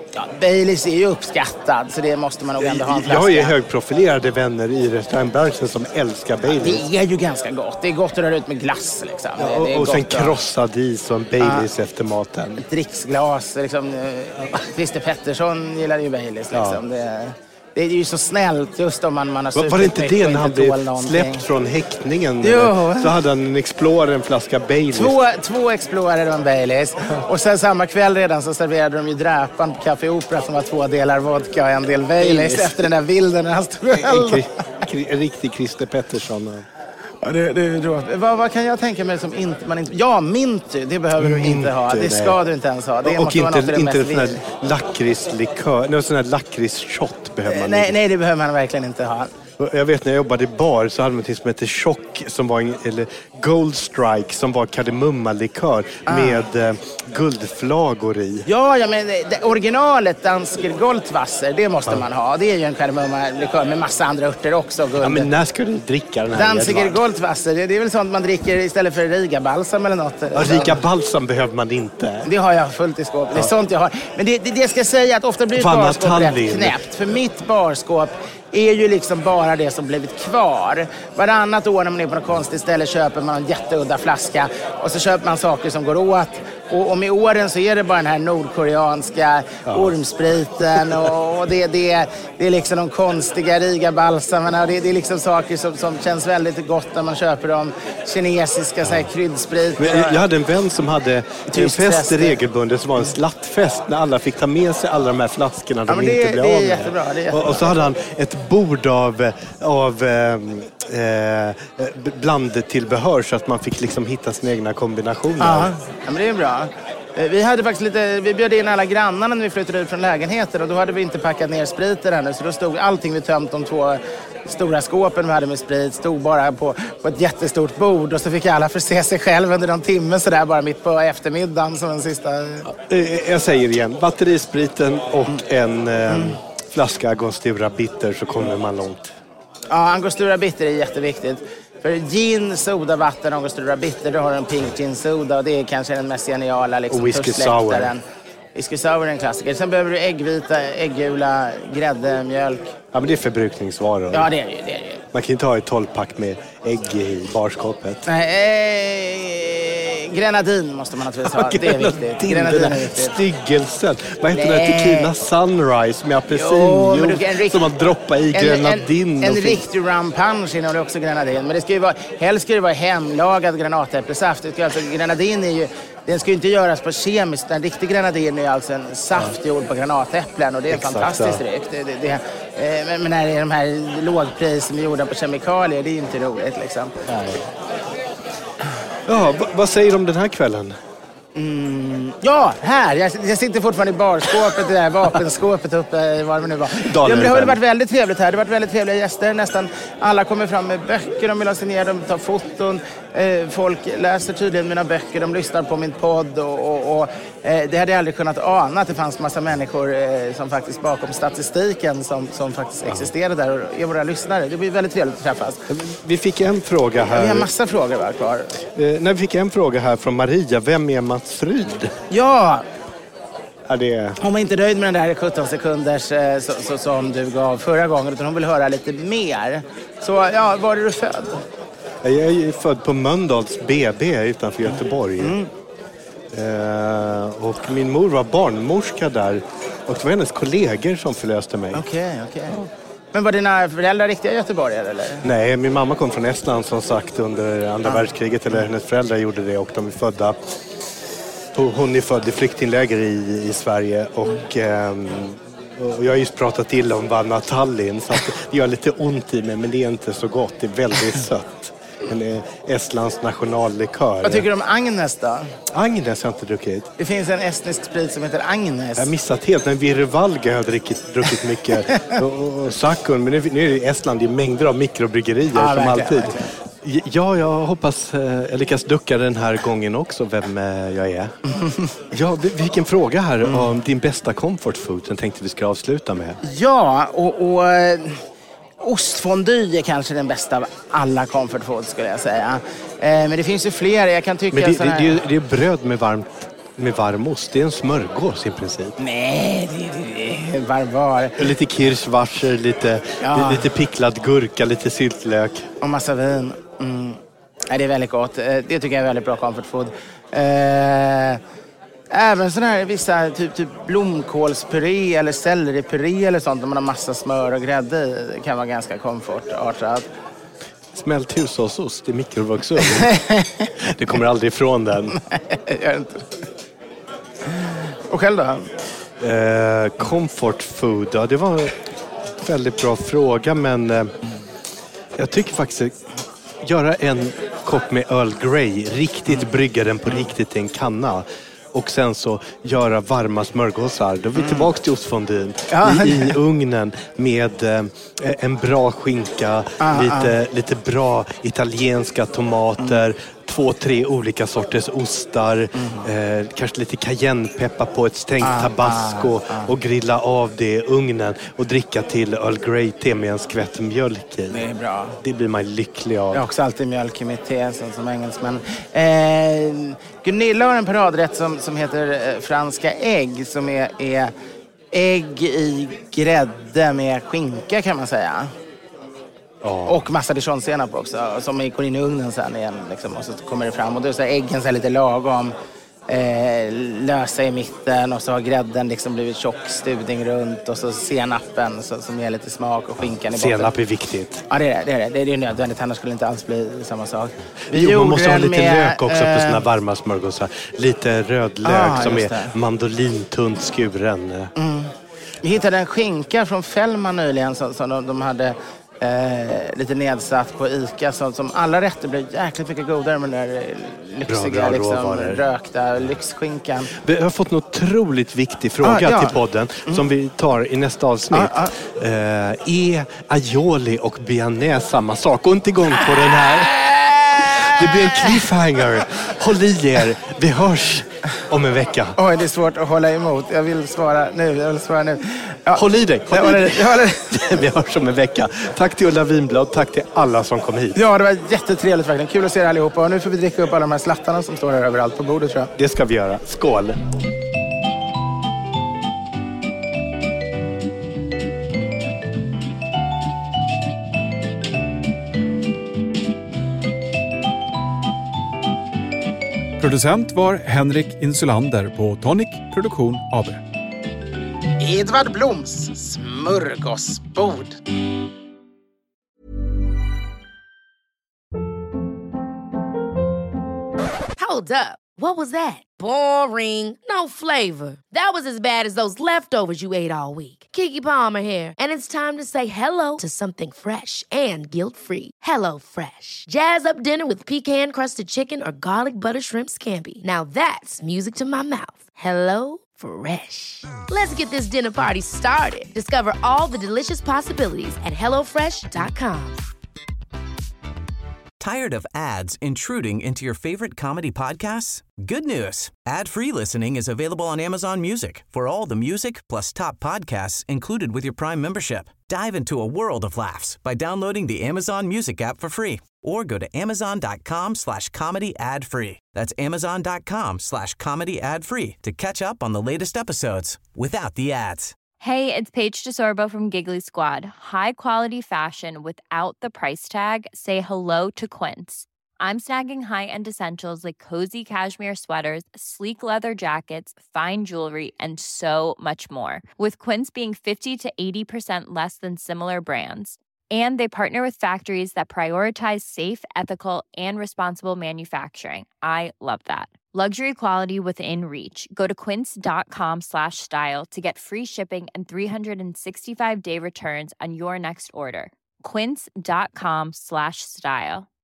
Ja, Baileys är ju uppskattad, så det måste man nog ändå ha en flaska. Jag har ju högprofilerade vänner i restaurangbranschen som älskar Baileys. Det är ju ganska gott. Det är gott att röra ut med glass liksom. Ja, det, det är och sen gott krossad is och en Baileys ja. efter maten. Ett dricksglas. Liksom, Christer Pettersson gillar ju Baileys. Liksom. Ja. Det, det är ju så snällt just om man, man har supit. Var det inte det när han blev släppt från häktningen? Jo. Så hade han en Explorer, en flaska Baileys. Två, två Explorer och en Baileys. Och sen samma kväll redan så serverade de ju Dräpan på Café Opera som var två delar vodka och en del Baileys, Baileys. efter den där bilden när han stod en, en, en riktig Christer Pettersson. Ja, det, det är då. Vad, vad kan jag tänka mig som inte, man inte... Ja, Minty, det behöver du inte Minty, ha. Det nej. ska du inte ens ha. Det och måste inte, vara inte en sån här lakritslikör, någon sån här lakritsshot behöver man nej, inte. Nej, det behöver man verkligen inte ha. Jag vet när jag jobbade i bar så hade man något som hette Chock som var en, eller Gold Strike som var kardemummalikör ah. med eh, guldflagor i. Ja, ja men det, originalet Dansker Goldwasser, det måste ja. man ha. Det är ju en kardemummalikör med massa andra örter också. Guld. Ja, men när ska du dricka den här? Dansker Goldwasser, det, det är väl sånt man dricker istället för Riga Balsam eller något. Ja, Riga Balsam behöver man inte. Det har jag fullt i skåpet. Ja. Det är sånt jag har. Men det, det, det ska jag säga att ofta blir ett barskåp rätt knäppt. För mitt barskåp är ju liksom bara det som blivit kvar. Varannat år när man är på något konstigt ställe köper man en jätteudda flaska och så köper man saker som går åt. Och, och med åren så är det bara den här nordkoreanska ja. ormspriten och, och det, det, det är liksom de konstiga Riga balsamerna och det, det är liksom saker som, som känns väldigt gott när man köper dem. Kinesiska så här, kryddspriter. Men jag hade en vän som hade en fest regelbundet som var en slattfest när alla fick ta med sig alla de här flaskorna de ja, det, inte blev det av med. Jättebra, det är jättebra. Och, och så hade han ett bord av, av eh, eh, blandtillbehör så att man fick liksom hitta sina egna kombinationer. Ja, ja men det är bra. Vi hade faktiskt lite, vi bjöd in alla grannarna när vi flyttade ut från lägenheten och då hade vi inte packat ner spriten ännu så då stod allting vi tömt de två stora skåpen vi hade med sprit stod bara på, på ett jättestort bord och så fick alla förse sig själv under någon timme sådär bara mitt på eftermiddagen som en sista... Jag säger igen, batterispriten och en eh, mm. flaska Angostura Bitter så kommer man långt. Ja, Angostura Bitter är jätteviktigt. För gin, soda, vatten, Angostura Bitter, då har du en pink gin soda och det är kanske den mest geniala liksom, och whisky sour. Whisky sour är en klassiker. Sen behöver du äggvita, äggula, grädde, mjölk. Ja, men det är förbrukningsvaror. Ja, det är det ju. Det är det. Man kan inte ha ett tolvpack med ägg i barskåpet. Nej, eh, grenadin måste man naturligtvis ha. Det är viktigt. Grenadin är viktigt. Styggelsen. Vad heter den? Tequila Sunrise med apelsinjuice som man droppar i en, grenadin. En, en, en riktig rum punch innehåller också grenadin. Men det ska ju vara, helst ska det vara hemlagad granatäpplesaft. Det ska alltså, grenadin är ju, den ska ju inte göras på kemiskt. Den riktig grenadin är alltså en saft gjord på granatäpplen och det är en fantastisk dryck. Det, det, det, men, men när det är de här lågpris som är gjorda på kemikalier, det är ju inte roligt liksom. Nej. Ja, v- vad säger du om den här kvällen? Mm, ja, här. Jag, jag sitter fortfarande i barskåpet, det där vapenskåpet uppe, var det nu var. Ja, men det har varit väldigt trevligt här. Det har varit väldigt trevliga gäster. Nästan alla kommer fram med böcker, de vill ha signerat, de tar foton. Eh, folk läser tydligen mina böcker, de lyssnar på min podd och, och, och eh, det hade jag aldrig kunnat ana att det fanns massa människor eh, som faktiskt bakom statistiken som, som faktiskt ja. existerar där och är våra lyssnare. Det blir väldigt trevligt att träffas. Vi fick en fråga här. Vi har massa frågor var kvar. Eh, när vi fick en fråga här från Maria, vem är Mats Fryd? Ja! Ja, det... Hon var inte nöjd med den där sjutton sekunders eh, så, så, som du gav förra gången utan hon vill höra lite mer. Så ja, var är du född? Jag är född på Mölndals B B utanför Göteborg. Mm. Eh, och min mor var barnmorska där. Och det var hennes kollegor som förlöste mig. Okej, okay, okej. Okay. Men var dina föräldrar riktiga göteborgare eller? Nej, min mamma kom från Estland som sagt under andra ah. världskriget. Eller hennes föräldrar gjorde det och de är födda... Hon är född i flyktingläger i, i Sverige och... Eh, Och jag har just pratat illa om Vanna Tallinn så att det gör lite ont i mig men det är inte så gott, det är väldigt sött. En Estlands nationallikör. Vad tycker du om Agnes då? Agnes har jag inte druckit. Det finns en estnisk sprit som heter Agnes. Jag har missat helt, men Virvalga har jag druckit, druckit mycket. och, och, och Sakun, men nu, nu är det Estland, det är mängder av mikrobryggerier ja, som verkligen, alltid. Verkligen. Ja, jag hoppas jag lyckas ducka den här gången också, vem jag är. Ja, vi fick en fråga här mm. om din bästa comfort food. Den tänkte vi ska avsluta med. Ja, och... och ostfondy är kanske den bästa av alla comfort food skulle jag säga. Eh, men det finns ju fler. Jag kan tycka men det, sådana... det, det, är, det är bröd med varmt med varm ost. Det är en smörgås i princip. Nej, det, det, det är barbar. Lite kirschwasser, lite, Ja. lite picklad gurka, lite syltlök. Och massa vin. Mm. Ja, det är väldigt gott. Eh, Det tycker jag är väldigt bra comfort food. Eh, även sådana här vissa typ, typ blomkålspuré eller selleripuré eller sånt där man har massa smör och grädde i. Det kan vara ganska komfortartat. Smält hushållsost i mikrovågsugn. Det kommer aldrig ifrån den. Gör inte. Och själv då? Eh, comfort food, ja, det var en väldigt bra fråga, men eh, jag tycker faktiskt att göra en kopp med Earl Grey, riktigt brygga den på riktigt i en kanna. Och sen så göra varma smörgåsar. Då är vi tillbaka till ostfondyn. Ja. I, I ugnen med eh, en bra skinka, Ah, lite, lite bra italienska tomater, mm. två, tre olika sorters ostar, mm. eh, kanske lite cayennepeppar på ett stängt Ah, tabasco ah, ah. och grilla av det i ugnen och dricka till Earl Grey te med en skvätt mjölk i. Det är bra. Det blir man lycklig av. Jag har också alltid mjölk i mitt te som, som engelsmän. Eh, Gunilla har en paradrätt som, som heter eh, franska ägg. Som är, är ägg i grädde med skinka kan man säga. Ja. Och massa dijonsenap också. Som går in i ugnen sen igen. Liksom, och så kommer det fram. Och då är så här, äggen så här lite lagom. Eh, lösa i mitten. Och så har grädden liksom blivit tjock studing runt. Och så senapen så, som ger lite smak. Och skinkan i botten. Senap är viktigt. Ja, det är det. Det är, det. Det är nödvändigt. Annars skulle det inte alls bli samma sak. Vi Jo, man gjorde måste ha den lite med, lök också eh, på sina varma smörgåsar. Lite rödlök Ah, som just är det. mandolintunt skuren. Mm. Vi hittade en skinka från Fällman nyligen som, som de, de hade eh, lite nedsatt på Ica. Som, som alla rätter blev jäkligt mycket godare med den där lyxiga Bra, bra liksom, råvaror. rökta lyxskinkan. Vi har fått en otroligt viktig fråga Ah, ja. till podden som vi tar i nästa avsnitt. Ah, Eh, är aioli och bearnaise samma sak? Och inte igång på den här. Det blir en cliffhanger. Håll i er. Vi hörs om en vecka. Oj, det är svårt att hålla emot. Jag vill svara nu. Jag vill svara nu. Ja. Håll i dig. Jag Håll i håller- dig. jag håller- Vi hörs om en vecka. Tack till Ulla Winblad. Tack till alla som kom hit. Ja, det var jättetrevligt verkligen. Kul att se er allihopa. Och nu får vi dricka upp alla de här slattarna som står här överallt på bordet tror jag. Det ska vi göra. Skål. Producent var Henrik Insulander på Tonic Produktion A B. Edvard Bloms smörgåsbord. Hold up. What was that? Boring. No flavor. That was as bad as those leftovers you ate all week. Keke Palmer here, and it's time to say hello to something fresh and guilt-free. Hello Fresh. Jazz up dinner with pecan-crusted chicken or garlic butter shrimp scampi. Now that's music to my mouth. Hello Fresh. Let's get this dinner party started. Discover all the delicious possibilities at hello fresh dot com. Tired of ads intruding into your favorite comedy podcasts? Good news. Ad-free listening is available on Amazon Music for all the music plus top podcasts included with your Prime membership. Dive into a world of laughs by downloading the Amazon Music app for free or go to amazon.com slash comedy ad free. That's amazon.com slash comedy ad free to catch up on the latest episodes without the ads. Hey, it's Paige DeSorbo from Giggly Squad. High quality fashion without the price tag. Say hello to Quince. I'm snagging high-end essentials like cozy cashmere sweaters, sleek leather jackets, fine jewelry, and so much more. With Quince being fifty to eighty percent less than similar brands. And they partner with factories that prioritize safe, ethical, and responsible manufacturing. I love that. Luxury quality within reach. Go to quince.com slash style to get free shipping and three sixty-five day returns on your next order. Quince.com slash style.